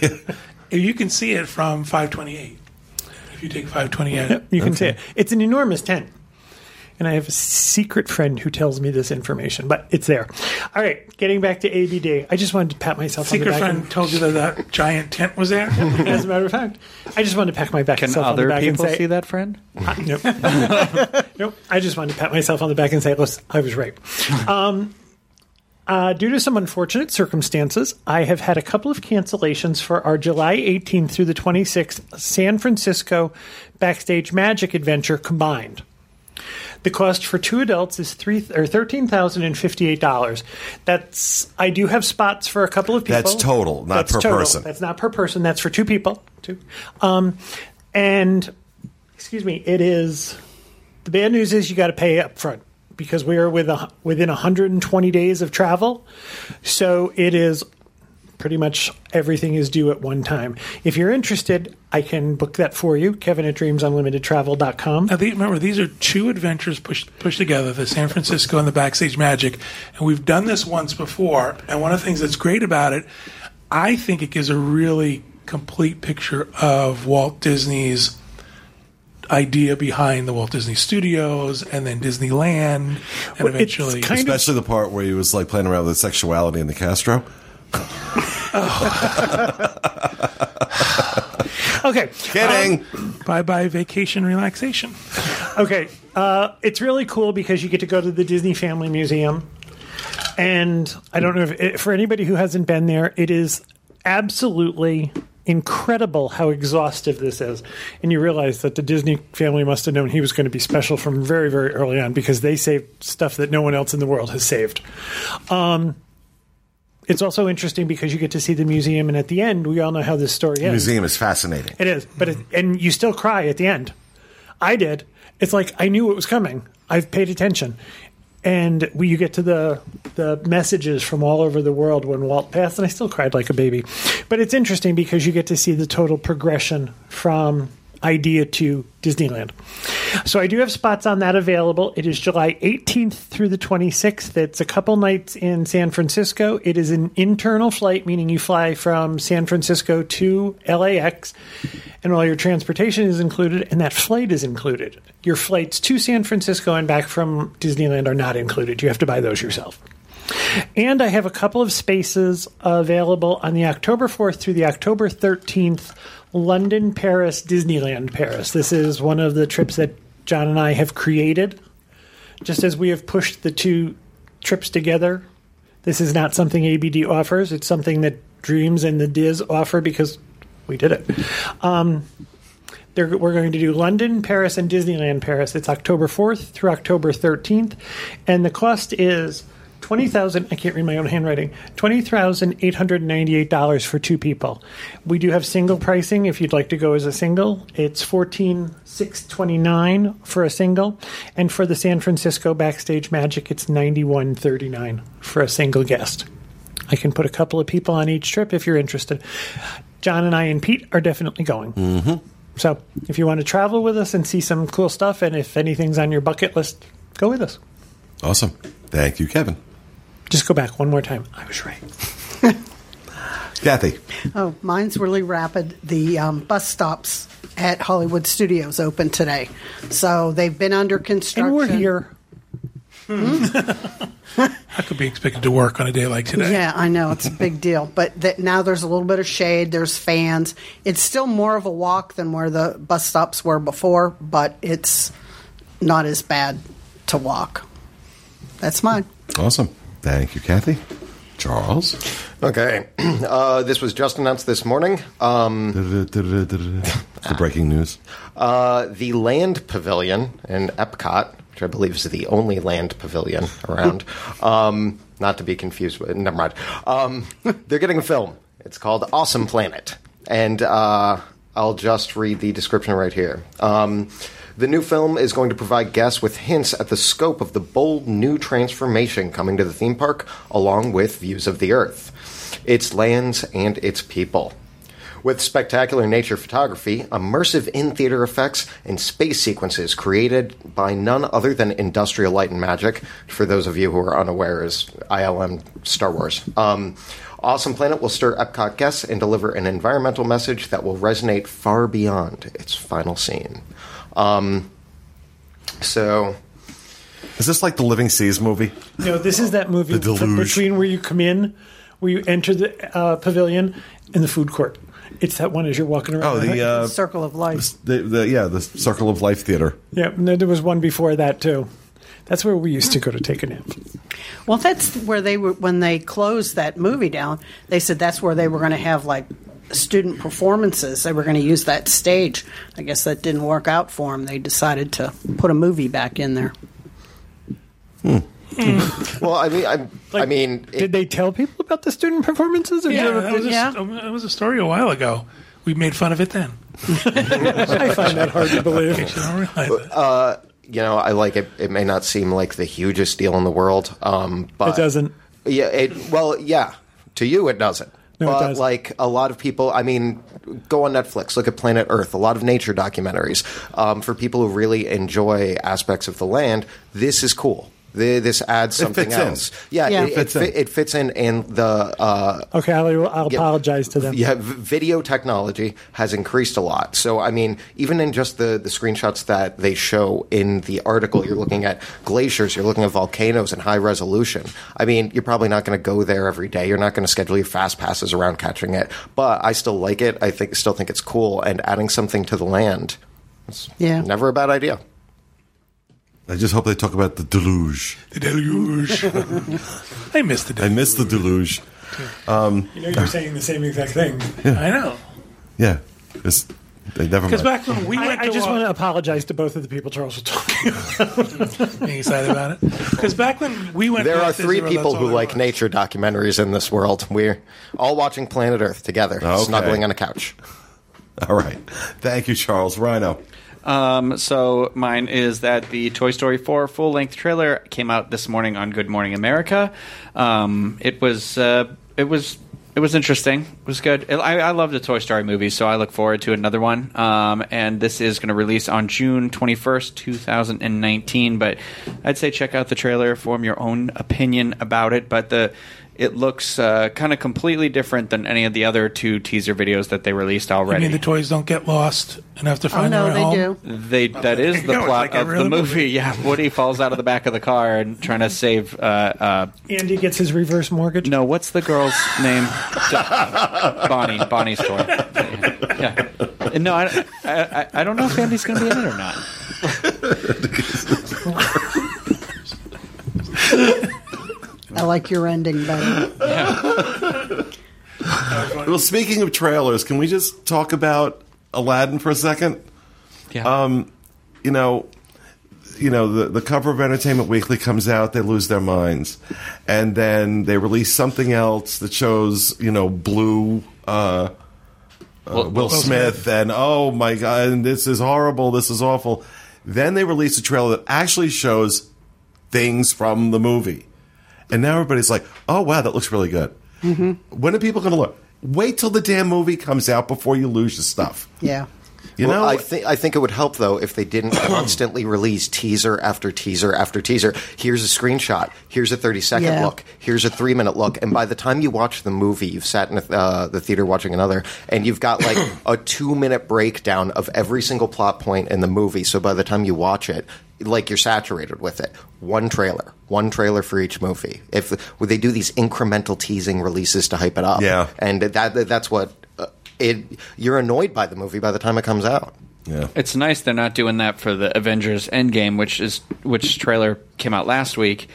You can see it from five twenty-eight. If you take five twenty-eight. You can see Okay. it. It's an enormous tent. And I have a secret friend who tells me this information, but it's there. All right, getting back to A B D. I just wanted to pat myself on Secret the back. friend and- told you that that giant tent was there? As a matter of fact, I just wanted to pat my back Can myself on the other back people and say, see that, friend? Uh, nope. Nope. I just wanted to pat myself on the back and say, listen, I was right. Um, uh, due to some unfortunate circumstances, I have had a couple of cancellations for our July eighteenth through the twenty-sixth San Francisco Backstage Magic Adventure combined. The cost for two adults is three or thirteen thousand and fifty-eight dollars. That's I do have spots for a couple of people. That's total, not That's per total. person. That's not per person. That's for two people. Two. Um, and excuse me, it is. The bad news is you got to pay up front because we are with a, within one hundred twenty days of travel. So it is pretty much everything is due at one time. If you're interested, I can book that for you. Kevin at dreams unlimited travel dot com. Now, the- remember, these are two adventures pushed pushed together, the San Francisco and the Backstage Magic. And we've done this once before. And one of the things that's great about it, I think it gives a really complete picture of Walt Disney's idea behind the Walt Disney Studios and then Disneyland. And Well, it's eventually. kind of- Especially the part where he was like playing around with sexuality in the Castro. Okay. Kidding. Bye bye vacation relaxation. Okay, uh, it's really cool because you get to go to the Disney Family Museum, and I don't know if it, for anybody who hasn't been there, it is absolutely incredible how exhaustive this is. And you realize that the Disney family must have known he was going to be special from very, very early on because they saved stuff that no one else in the world has saved. Um, it's also interesting because you get to see the museum, and at the end, we all know how this story The ends. museum is fascinating. It is, but it, and you still cry at the end. I did. It's like I knew it was coming. I've paid attention, and we, you get to the the messages from all over the world when Walt passed, and I still cried like a baby. But it's interesting because you get to see the total progression from idea to Disneyland. So I do have spots on that available. It is July eighteenth through the twenty-sixth. It's a couple nights in San Francisco. It is an internal flight, meaning you fly from San Francisco to L A X, and all your transportation is included, and that flight is included. Your flights to San Francisco and back from Disneyland are not included. You have to buy those yourself. And I have a couple of spaces available on the October fourth through the October thirteenth London, Paris, Disneyland, Paris. This is one of the trips that John and I have created. Just as we have pushed the two trips together, this is not something A B D offers. It's something that Dreams and the Diz offer because we did it. Um, they're, we're going to do London, Paris, and Disneyland, Paris. It's October fourth through October thirteenth. And the cost is twenty thousand I can't read my own handwriting. twenty thousand eight hundred ninety-eight dollars for two people. We do have single pricing if you'd like to go as a single. It's fourteen thousand six hundred twenty-nine dollars for a single, and for the San Francisco Backstage Magic it's ninety-one thirty-nine for a single guest. I can put a couple of people on each trip if you're interested. John and I and Pete are definitely going. Mm-hmm. So if you want to travel with us and see some cool stuff, and if anything's on your bucket list, go with us. Awesome. Thank you, Kevin. Just go back one more time. I was right. Kathy. Oh, mine's really rapid. The um, bus stops at Hollywood Studios open today. So they've been under construction. And we're here. I could be expected to work on a day like today. Yeah, I know. It's a big deal. But that now there's a little bit of shade. There's fans. It's still more of a walk than where the bus stops were before, but it's not as bad to walk. That's mine. Awesome. Thank you, Kathy. Charles? Okay. Uh, this was just announced this morning. Um, the breaking news. Uh, the Land Pavilion in Epcot, which I believe is the only land pavilion around, um, not to be confused with, never mind. Um, they're getting a film. It's called Awesome Planet. And uh, I'll just read the description right here. Um, the new film is going to provide guests with hints at the scope of the bold new transformation coming to the theme park, along with views of the Earth, its lands, and its people. With spectacular nature photography, immersive in-theater effects, and space sequences created by none other than Industrial Light and Magic, for those of you who are unaware, is I L M Star Wars. Um, Awesome Planet will stir Epcot guests and deliver an environmental message that will resonate far beyond its final scene. Um, so... Is this like the Living Seas movie? No, this is that movie The from Deluge. between where you come in, where you enter the uh, pavilion, and the food court. It's that one as you're walking around. Oh, the, uh, Circle of Life. the, the yeah, the Circle of Life Theater. Yeah, and then there was one before that, too. That's where we used to go to take a nap. Well, that's where they were when they closed that movie down. They said that's where they were going to have like student performances. They were going to use that stage. I guess that didn't work out for them. They decided to put a movie back in there. Well, I mean, I, I mean, it, Did they tell people about the student performances? Or Yeah, did that was, a, Yeah. that was a story a while ago. We made fun of it then. I find that hard to believe. You don't realize it. you know, I like it. It may not seem like the hugest deal in the world, um, but It doesn't. Yeah, it, well, yeah. To you, it doesn't. No, it but doesn't. like a lot of people, I mean, go on Netflix, look at Planet Earth, a lot of nature documentaries. Um, for people who really enjoy aspects of the land, this is cool. The, this adds something fits in. else. Yeah, Yeah. it, It fits it, in. fi- it fits in, and the uh, Okay, I'll, I'll Yeah. apologize to them. yeah, v- video technology has increased a lot. So, I mean, even in just the, the screenshots that they show in the article, you're looking at glaciers, you're looking at volcanoes in high resolution. I mean, you're probably not going to go there every day. You're not going to schedule your fast passes around catching it. But I still like it. I think still think it's cool. And adding something to the land, it's Yeah. never a bad idea. I just hope they talk about the deluge. The deluge. I missed the I deluge. miss the deluge. You know, you're saying the same exact thing. I know. Yeah, it's, they never Because mind. back when we went I, I to just walk- want to apologize to both of the people Charles was talking about. being excited about it. Because back when we went, There to are Disney three World, people that's who all there like was. nature documentaries in this world. We're all watching Planet Earth together, Okay. snuggling on a couch. All right. Thank you, Charles. Rhino. Um, so mine is that the Toy Story four full-length trailer came out this morning on Good Morning America. Um, it was uh, it was it was interesting. It was good. I, I love the Toy Story movies, so I look forward to another one. Um, and this is going to release on June twenty-first, two thousand nineteen. But I'd say check out the trailer, form your own opinion about it. But the it looks uh, kind of completely different than any of the other two teaser videos that they released I already. mean, the toys don't get lost and have to Oh find no, their way they home. do. They that is There you the go. It's plot like a of real the movie. movie. Yeah, Woody falls out of the back of the car and trying to save. Uh, uh, Andy gets his reverse mortgage. no, what's the girl's name? Bonnie. Bonnie's toy. Yeah. yeah. No, I, I, I don't know if Andy's going to be in it or not. I like your ending better. Well, speaking of trailers, can we just talk about Aladdin for a second? Yeah. Um, you know, you know, the, the cover of Entertainment Weekly comes out, they lose their minds. And then they release something else that shows, you know, blue uh, uh, Will Smith, and oh my God, and this is horrible, this is awful. Then they release a trailer that actually shows things from the movie. And now everybody's like, oh, wow, that looks really good. Mm-hmm. When are people going to look? Wait till the damn movie comes out before you lose your stuff. Yeah. You well, know? I think I think it would help though if they didn't constantly release teaser after teaser after teaser. Here's a screenshot. Here's a thirty second Yeah. look. Here's a three minute look. And by the time you watch the movie, you've sat in uh, the theater watching another, and you've got like a two minute breakdown of every single plot point in the movie. So by the time you watch it, like you're saturated with it. One trailer, one trailer for each movie. If would they do these incremental teasing releases to hype it up? Yeah. and that that's what. Uh, It, you're annoyed by the movie by the time it comes out. yeah. It's nice they're not doing that for the Avengers Endgame, which is which trailer came out last week.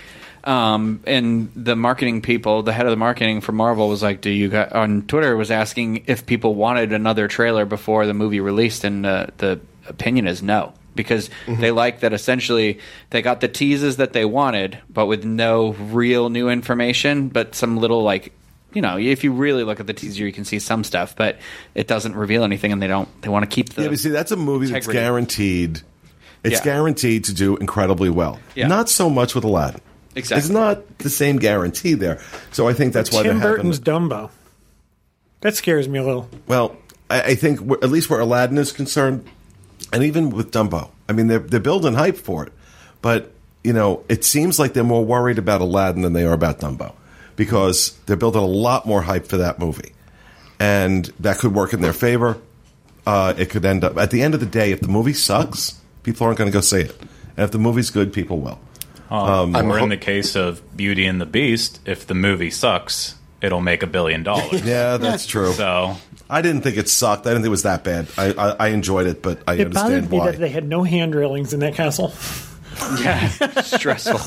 Um, and the marketing people, the head of the marketing for Marvel was like, "Do you got?" On Twitter was asking if people wanted another trailer before the movie released, and uh, the opinion is no, because mm-hmm. they like that essentially they got the teases that they wanted, but with no real new information, but some little like. You know, if you really look at the teaser, you can see some stuff, but it doesn't reveal anything, and they don't. They want to keep the. Yeah, but see, that's a movie integrity. that's guaranteed. It's Yeah. guaranteed to do incredibly well. Yeah. Not so much with Aladdin. Exactly. It's not the same guarantee there. So I think that's why Tim they're Burton's having. Dumbo. That scares me a little. Well, I, I think w- at least where Aladdin is concerned, and even with Dumbo, I mean, they're they're building hype for it, but you know, it seems like they're more worried about Aladdin than they are about Dumbo, because they're building a lot more hype for that movie, and that could work in their favor. Uh, it could end up at the end of the day, if the movie sucks, people aren't going to go see it, and if the movie's good, people will. Um, I'm or ho- in the case of Beauty and the Beast, if the movie sucks, it'll make a billion dollars. Yeah, that's true. So I didn't think it sucked. I didn't think it was that bad. I, I, I enjoyed it, but I It bothered understand me why. that they had no hand railings in that castle. Yeah, stressful.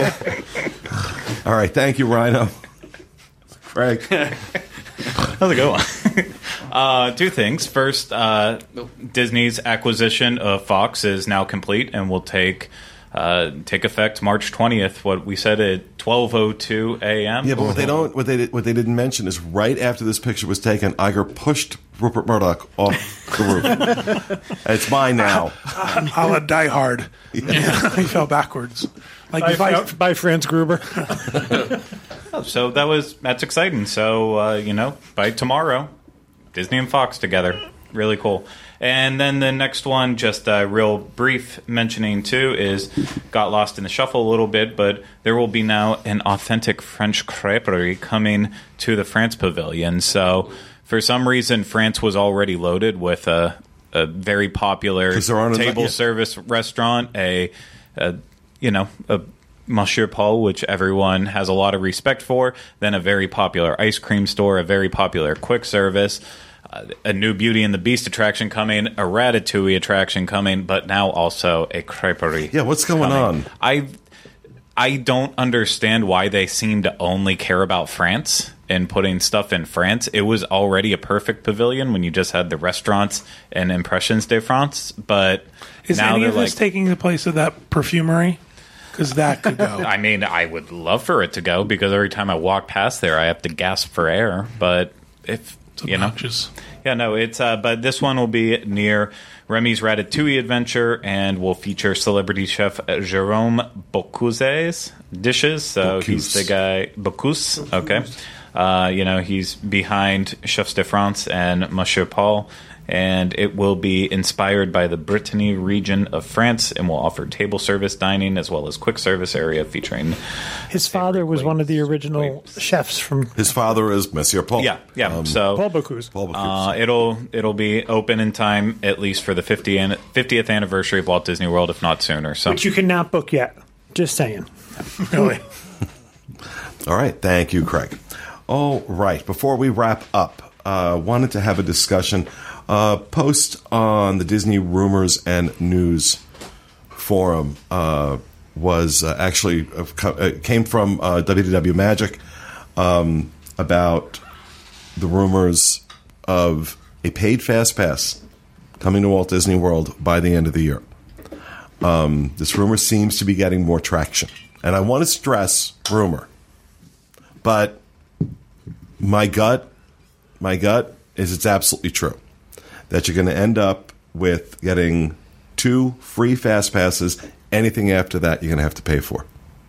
All right, thank you, Rhino. Craig. how's it going? uh, two things. First, uh, Disney's acquisition of Fox is now complete and will take uh, take effect March twentieth. What we said at twelve oh two a.m. Yeah, but what they don't, what they did- what they didn't mention is right after this picture was taken, Iger pushed Rupert Murdoch off the roof. It's mine now. A la Die Hard. Yeah. He fell backwards. Like By, if I, by Franz Gruber. So that was that's exciting. So uh, you know, by tomorrow, Disney and Fox together, really cool. And then the next one, just a real brief mentioning too, is got lost in the shuffle a little bit, but there will be now an authentic French crêperie coming to the France Pavilion. So for some reason, France was already loaded with a, a very popular 'Cause there aren't enough- table yeah. service restaurant, a, a you know a Monsieur Paul, which everyone has a lot of respect for, then a very popular ice cream store, a very popular quick service, uh, a new Beauty and the Beast attraction coming, a Ratatouille attraction coming, but now also a crêperie. Yeah, what's going coming. on? I I don't understand why they seem to only care about France and putting stuff in France. It was already a perfect pavilion when you just had the restaurants and Impressions de France, but is now any they're of this like, taking the place of that perfumery? Because that could go. I mean, I would love for it to go, because every time I walk past there, I have to gasp for air. But if It's you know, obnoxious. yeah, no, it's. Uh, but this one will be near Remy's Ratatouille Adventure, and will feature celebrity chef Jerome Bocuse's dishes. So he's Bocuse. the guy Bocuse. Okay, uh, you know, he's behind Chefs de France and Monsieur Paul. And it will be inspired by the Brittany region of France, and will offer table service dining as well as quick service area featuring. His father was one of the original chefs from His father is Monsieur Paul. Yeah, yeah. Um, so Paul Bocuse. Paul Bocuse. uh, it'll it'll be open in time, at least for the fiftieth anniversary of Walt Disney World, if not sooner. So Which you cannot book yet. Just saying. Really. All right, thank you, Craig. All right, before we wrap up, uh, wanted to have a discussion. Uh, post on the Disney Rumors and News forum uh, was uh, actually uh, co- uh, came from uh, W D W Magic um, about the rumors of a paid Fast Pass coming to Walt Disney World by the end of the year. Um, this rumor seems to be getting more traction, and I want to stress rumor, but my gut, my gut is it's absolutely true. That you're going to end up with getting two free Fast Passes. Anything after that, you're going to have to pay for.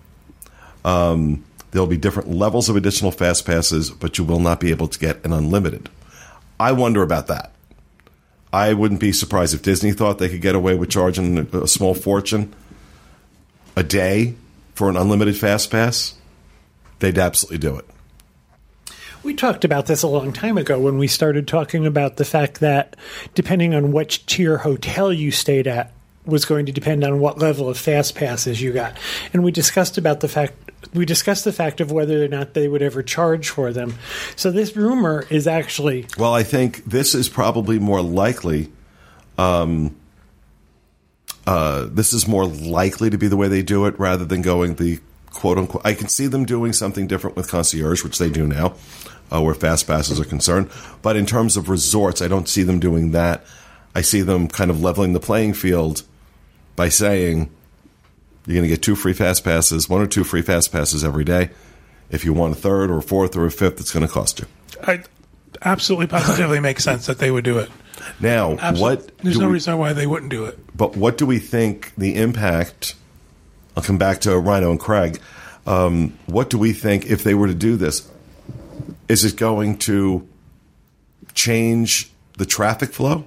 Um, there'll be different levels of additional Fast Passes, but you will not be able to get an unlimited. I wonder about that. I wouldn't be surprised if Disney thought they could get away with charging a small fortune a day for an unlimited Fast Pass. They'd absolutely do it. We talked about this a long time ago when we started talking about the fact that depending on which tier hotel you stayed at was going to depend on what level of fast passes you got. And we discussed about the fact we discussed the fact of whether or not they would ever charge for them. So this rumor is actually Well, I think this is probably more likely. Um, uh, this is more likely to be the way they do it rather than going the quote unquote. I can see them doing something different with concierge, which they do now, uh, where fast passes are concerned. But in terms of resorts, I don't see them doing that. I see them kind of leveling the playing field by saying you're going to get two free fast passes, one or two free fast passes every day. If you want a third or a fourth or a fifth, it's going to cost you. I absolutely positively makes sense that they would do it. Now, Absolutely. what? There's do no we, reason why they wouldn't do it. But what do we think the impact? I'll come back to Rhino and Craig. Um, what do we think if they were to do this? Is it going to change the traffic flow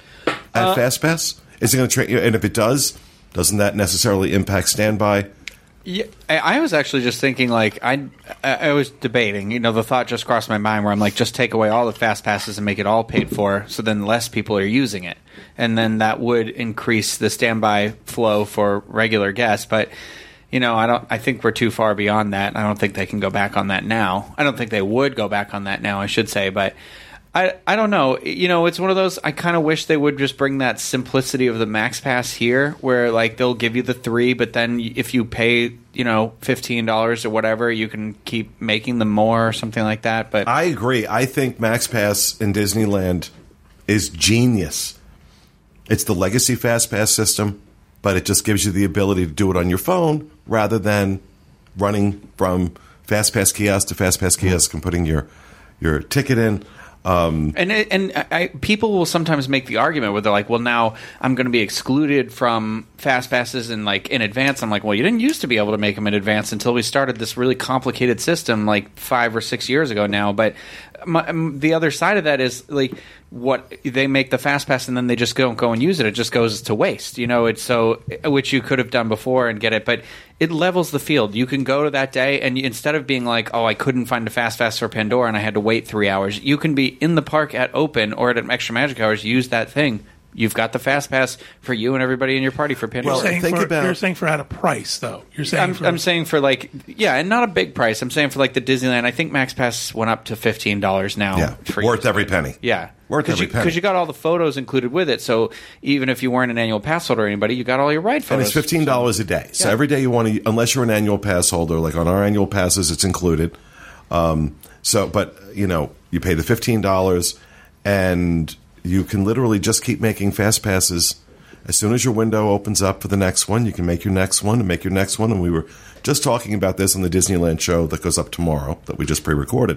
at Uh, FastPass? Is it going to? Tra- and if it does, doesn't that necessarily impact standby? Yeah, I I was actually just thinking, like, I, I was debating, you know, the thought just crossed my mind where I'm like, just take away all the fast passes and make it all paid for, so then less people are using it. And then that would increase the standby flow for regular guests. But, you know, I don't. I think we're too far beyond that. I don't think they can go back on that now. I don't think they would go back on that now, I should say. But I, I don't know. You know, it's one of those, I kind of wish they would just bring that simplicity of the Max Pass here, where, like, they'll give you the three, but then if you pay, you know, fifteen dollars or whatever, you can keep making them more or something like that. But I agree. I think MaxPass in Disneyland is genius. It's the legacy FastPass system, but it just gives you the ability to do it on your phone rather than running from FastPass kiosk to FastPass kiosk and putting your your ticket in. Um, And it, and I, people will sometimes make the argument where they're like, "Well, now I'm going to be excluded from fast passes and like in advance." I'm like, "Well, you didn't used to be able to make them in advance until we started this really complicated system like five or six years ago now." But my, the other side of that is like, what they make the fast pass and then they just don't go and use it. It just goes to waste, you know. It's so which you could have done before and get it, but it levels the field. You can go to that day and you, instead of being like, "Oh, I couldn't find a fast pass for Pandora and I had to wait three hours," you can be in the park at open or at extra magic hours. Use that thing. You've got the fast pass for you and everybody in your party for Pandora. Well, Saying think for, about- you're saying for at a price, though. You're saying I'm, for, I'm saying for like, yeah, and not a big price. I'm saying for like the Disneyland. I think Max Pass went up to fifteen dollars now. Yeah, for worth you. every penny. Yeah, Worth Cause every you, penny. Because you got all the photos included with it. So even if you weren't an annual pass holder or anybody, you got all your ride And photos. it's fifteen dollars a day. So Yeah. every day you want to, unless you're an annual pass holder, like on our annual passes, it's included. Um, so, but, you know, you pay the fifteen dollars and you can literally just keep making fast passes. As soon as your window opens up for the next one, you can make your next one and make your next one. And we were just talking about this on the Disneyland show that goes up tomorrow that we just pre-recorded,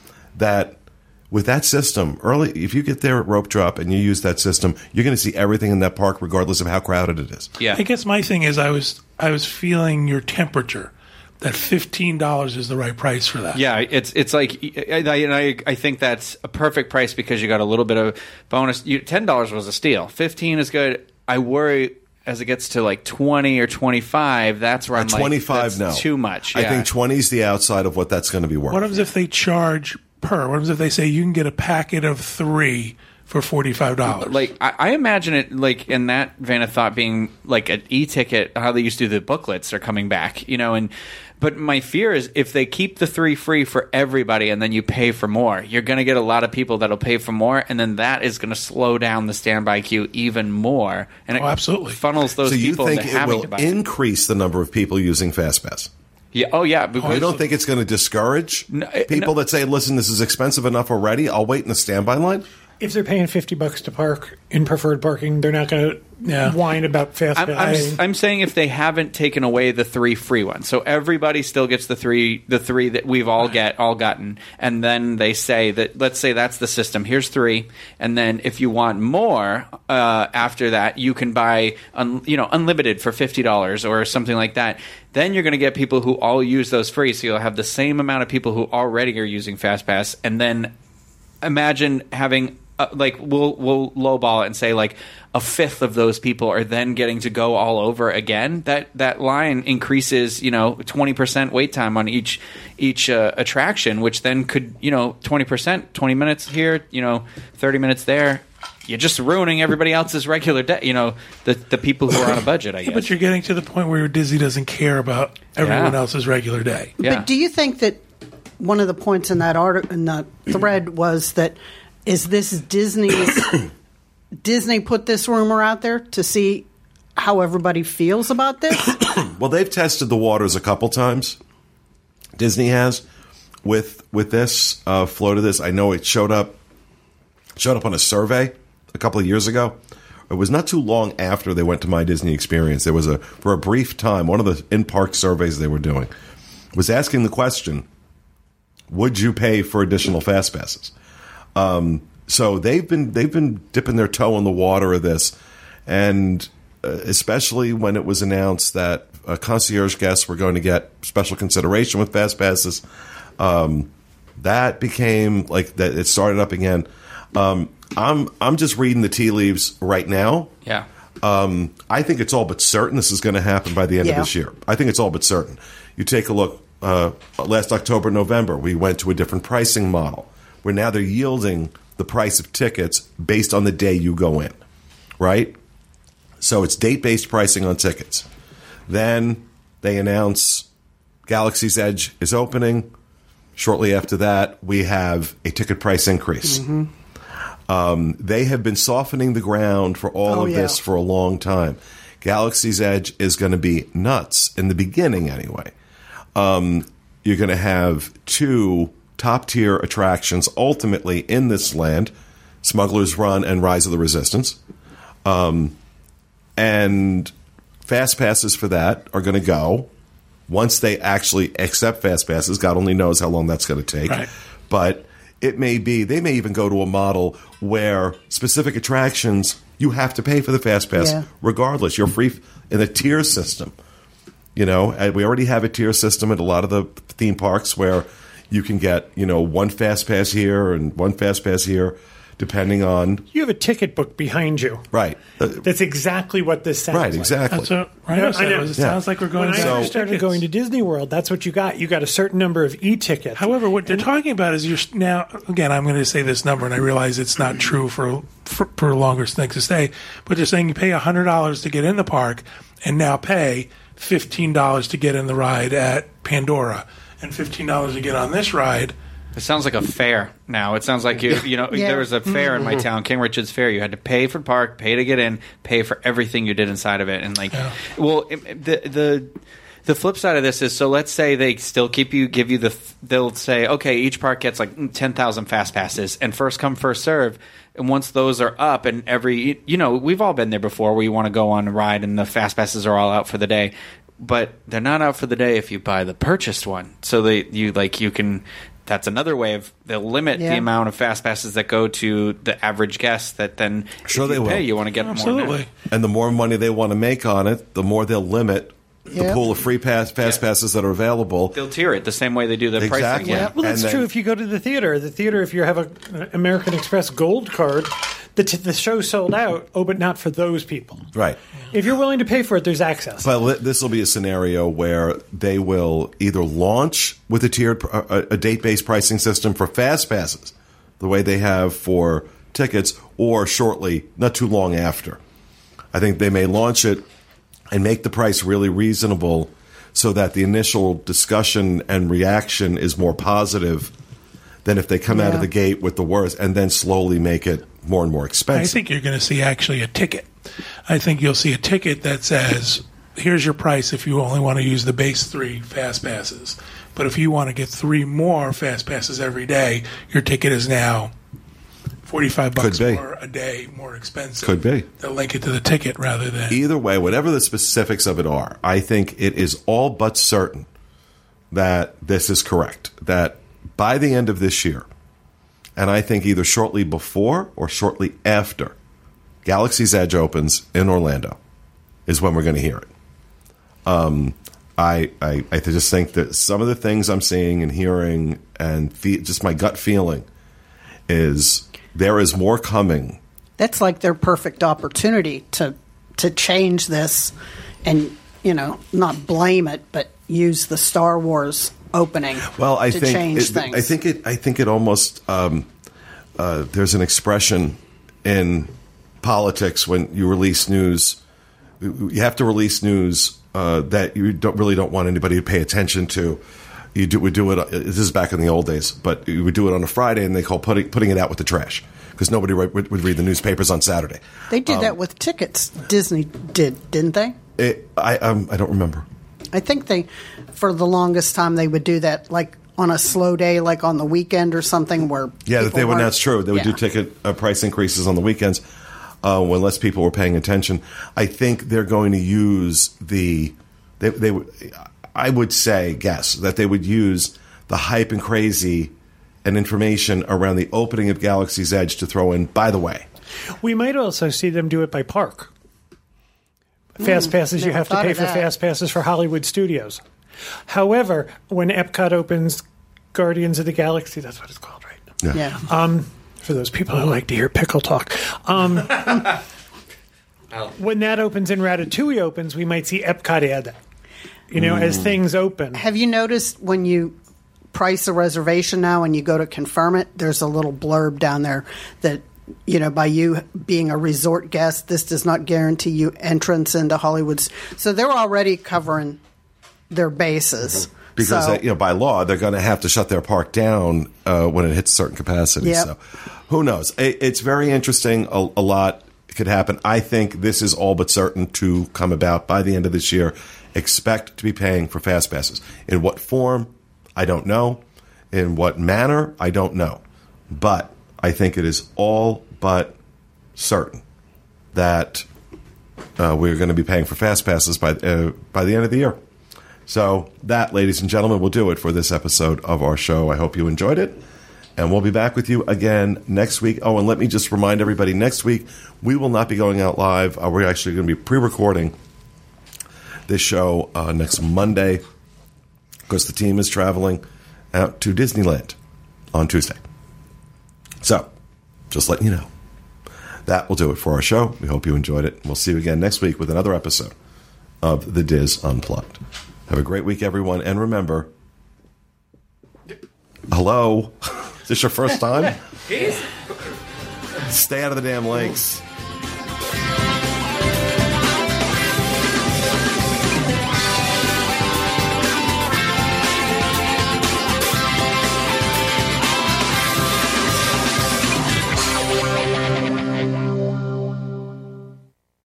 that with that system, early, if you get there at rope drop and you use that system, you're going to see everything in that park regardless of how crowded it is. Yeah. I guess my thing is I was I was feeling your temperature. That fifteen dollars is the right price for that. Yeah, it's it's like, and I, and I I think that's a perfect price because you got a little bit of bonus. You, ten dollars was a steal. Fifteen is good. I worry as it gets to like twenty or twenty-five. That's where I'm At like, twenty-five, that's no. too much. I yeah. think twenty is the outside of what that's going to be worth. What happens if they charge per? What happens if they say you can get a packet of three for forty-five dollars? Like I, I imagine it like in that vein of thought being like an e-ticket, how they used to do the booklets are coming back, you know. And but my fear is if they keep the three free for everybody and then you pay for more, you're going to get a lot of people that'll pay for more, and then that is going to slow down the standby queue even more, and it Oh, absolutely. funnels those so you people think into it having will to buy. it. increase the number of people using FastPass? Yeah. Oh yeah. Because You don't think it's going to discourage No, it- people no. that say, "Listen, this is expensive enough already. I'll wait in the standby line." If they're paying fifty bucks to park in preferred parking, they're not going to Yeah. whine about fast. I'm, I'm, I- I'm saying if they haven't taken away the three free ones, so everybody still gets the three, the three that we've all get all gotten, and then they say that, let's say that's the system. Here's three, and then if you want more uh, after that, you can buy, un, you know, unlimited for fifty dollars or something like that. Then you're going to get people who all use those free, so you'll have the same amount of people who already are using FastPass, and then imagine having. Uh, like we'll we'll lowball it and say like a fifth of those people are then getting to go all over again. That that line increases, you know, twenty percent wait time on each each uh, attraction, which then could, you know, twenty percent, twenty minutes here, you know, thirty minutes there. You're just ruining everybody else's regular day. You know, the the people who are on a budget. I guess. But you're getting to the point where Disney doesn't care about everyone Yeah. else's regular day. Yeah. But do you think that one of the points in that article, in the thread, was that is this Disney's Disney put this rumor out there to see how everybody feels about this? Well, they've tested the waters a couple times. Disney has with with this uh, flow to this. I know it showed up showed up on a survey a couple of years ago. It was not too long after they went to My Disney Experience. There was a for a brief time, one of the in-park surveys they were doing was asking the question, would you pay for additional fast passes? Um, so they've been they've been dipping their toe in the water of this, and uh, especially when it was announced that uh, concierge guests were going to get special consideration with fast passes, um, that became like that. It started up again. Um, I'm I'm just reading the tea leaves right now. Yeah. Um, I think it's all but certain this is going to happen by the end Yeah. of this year. I think it's all but certain. You take a look. Uh, last October, November, we went to a different pricing model where now they're yielding the price of tickets based on the day you go in, right? So it's date-based pricing on tickets. Then they announce Galaxy's Edge is opening. Shortly after that, we have a ticket price increase. Mm-hmm. Um, they have been softening the ground for all Oh, of yeah. this for a long time. Galaxy's Edge is going to be nuts, in the beginning anyway. Um, you're going to have two top-tier attractions ultimately in this land, Smuggler's Run and Rise of the Resistance. Um, and fast passes for that are going to go once they actually accept fast passes. God only knows how long that's going to take. Right. But it may be, they may even go to a model where specific attractions, you have to pay for the fast pass Yeah. regardless. You're free in a tier system. You know, and we already have a tier system at a lot of the theme parks where you can get, you know, one fast pass here and one fast pass here, depending on. You have a ticket book behind you. Right. Uh, That's exactly what this sounds right, like. exactly. That's what No, Rhino I said. know. Was, it Yeah. sounds like we're going When to I get first started tickets. going to Disney World, that's what you got. You got a certain number of e-tickets. However, what they're talking about is you're now again. I'm going to say this number, and I realize it's not true for for, for longer lengths of stay. But they're saying you pay a hundred dollars to get in the park, and now pay fifteen dollars to get in the ride at Pandora, and fifteen dollars to get on this ride. It sounds like a fair now. It sounds like you you know Yeah. there was a fair in my town, King Richard's Fair. You had to pay for park, pay to get in, pay for everything you did inside of it, and like, Yeah. well, it- the the the flip side of this is, so let's say they still keep you, give you the, they'll say, okay, each park gets like ten thousand fast passes, and first come, first serve. And once those are up, and every, you know, we've all been there before where you want to go on a ride and the fast passes are all out for the day. But they're not out for the day if you buy the purchased one. So they, you like, you can, that's another way of, they'll limit the Yeah. amount of fast passes that go to the average guest that then, Sure if you they will. pay, you want to get more. Absolutely. now. And the more money they want to make on it, the more they'll limit the Yeah. pool of free pass, fast Yeah. passes that are available. They'll tier it the same way they do the pricing. Exactly. Yeah. Well, that's And true then- if you go to the theater. The theater, if you have a uh, American Express Gold card, the, t- the show sold out. Oh, but not for those people. Right. If you're willing to pay for it, there's access. But li- this will be a scenario where they will either launch with a tiered, pr- a, a date-based pricing system for fast passes, the way they have for tickets, or shortly, not too long after. I think they may launch it and make the price really reasonable so that the initial discussion and reaction is more positive than if they come out of Yeah. the gate with the worst and then slowly make it more and more I expensive. think you're going to see actually a ticket. I think you'll see a ticket that says, here's your price if you only want to use the base three fast passes. But if you want to get three more fast passes every day, your ticket is now forty-five bucks Could be. more a day, more expensive. Could be. They'll link it to the ticket rather than. Either way, whatever the specifics of it are, I think it is all but certain that this is correct. That by the end of this year, and I think either shortly before or shortly after Galaxy's Edge opens in Orlando, is when we're going to hear it. Um, I, I I just think that some of the things I'm seeing and hearing and fe- just my gut feeling is there is more coming. That's like their perfect opportunity to to change this, and you know, not blame it, but use the Star Wars opening. Well, I to think change it, things. I think it. I think it almost. Um, uh, there's an expression in politics when you release news. You have to release news uh, that you don't really don't want anybody to pay attention to. You do we do it. This is back in the old days, but we would do it on a Friday, and they call putting putting it out with the trash because nobody would, would read the newspapers on Saturday. They did Um, that with tickets. Disney did, didn't they? It, I um, I don't remember. I think they, for the longest time, they would do that like on a slow day, like on the weekend or something. Where Yeah, that people they would. weren't- That's true. They would Yeah. do ticket uh, price increases on the weekends uh, when less people were paying attention. I think they're going to use the. They, they would. I would say, guess that they would use the hype and crazy and information around the opening of Galaxy's Edge to throw in. By the way, We might also see them do it by park. Fast passes you never have to thought pay of for that. fast passes for Hollywood Studios. However, when Epcot opens Guardians of the Galaxy, that's what it's called, right? Yeah. Um, for those people who like to hear pickle talk. Um, when that opens and Ratatouille opens, we might see Epcot add that. You know, as things open. Have you noticed when you price a reservation now and you go to confirm it, there's a little blurb down there that, you know, by you being a resort guest, this does not guarantee you entrance into Hollywood's. So they're already covering their bases. because So- they, you know by law they're going to have to shut their park down uh, when it hits a certain capacity. Yep. So who knows? It, it's very interesting. A, a lot could happen. I think this is all but certain to come about by the end of this year. Expect to be paying for fast passes. In what form? I don't know. In what manner? I don't know. But I think it is all but certain that uh, we're going to be paying for fast passes by uh, by the end of the year. So that, ladies and gentlemen, will do it for this episode of our show. I hope you enjoyed it. And we'll be back with you again next week. Oh, and let me just remind everybody, next week we will not be going out live. Uh, we're actually going to be pre-recording this show uh, next Monday because the team is traveling out to Disneyland on Tuesday. So, just letting you know. That will do it for our show. We hope you enjoyed it. We'll see you again next week with another episode of The Diz Unplugged. Have a great week, everyone. And remember, hello? Is this your first time? Stay out of the damn lakes.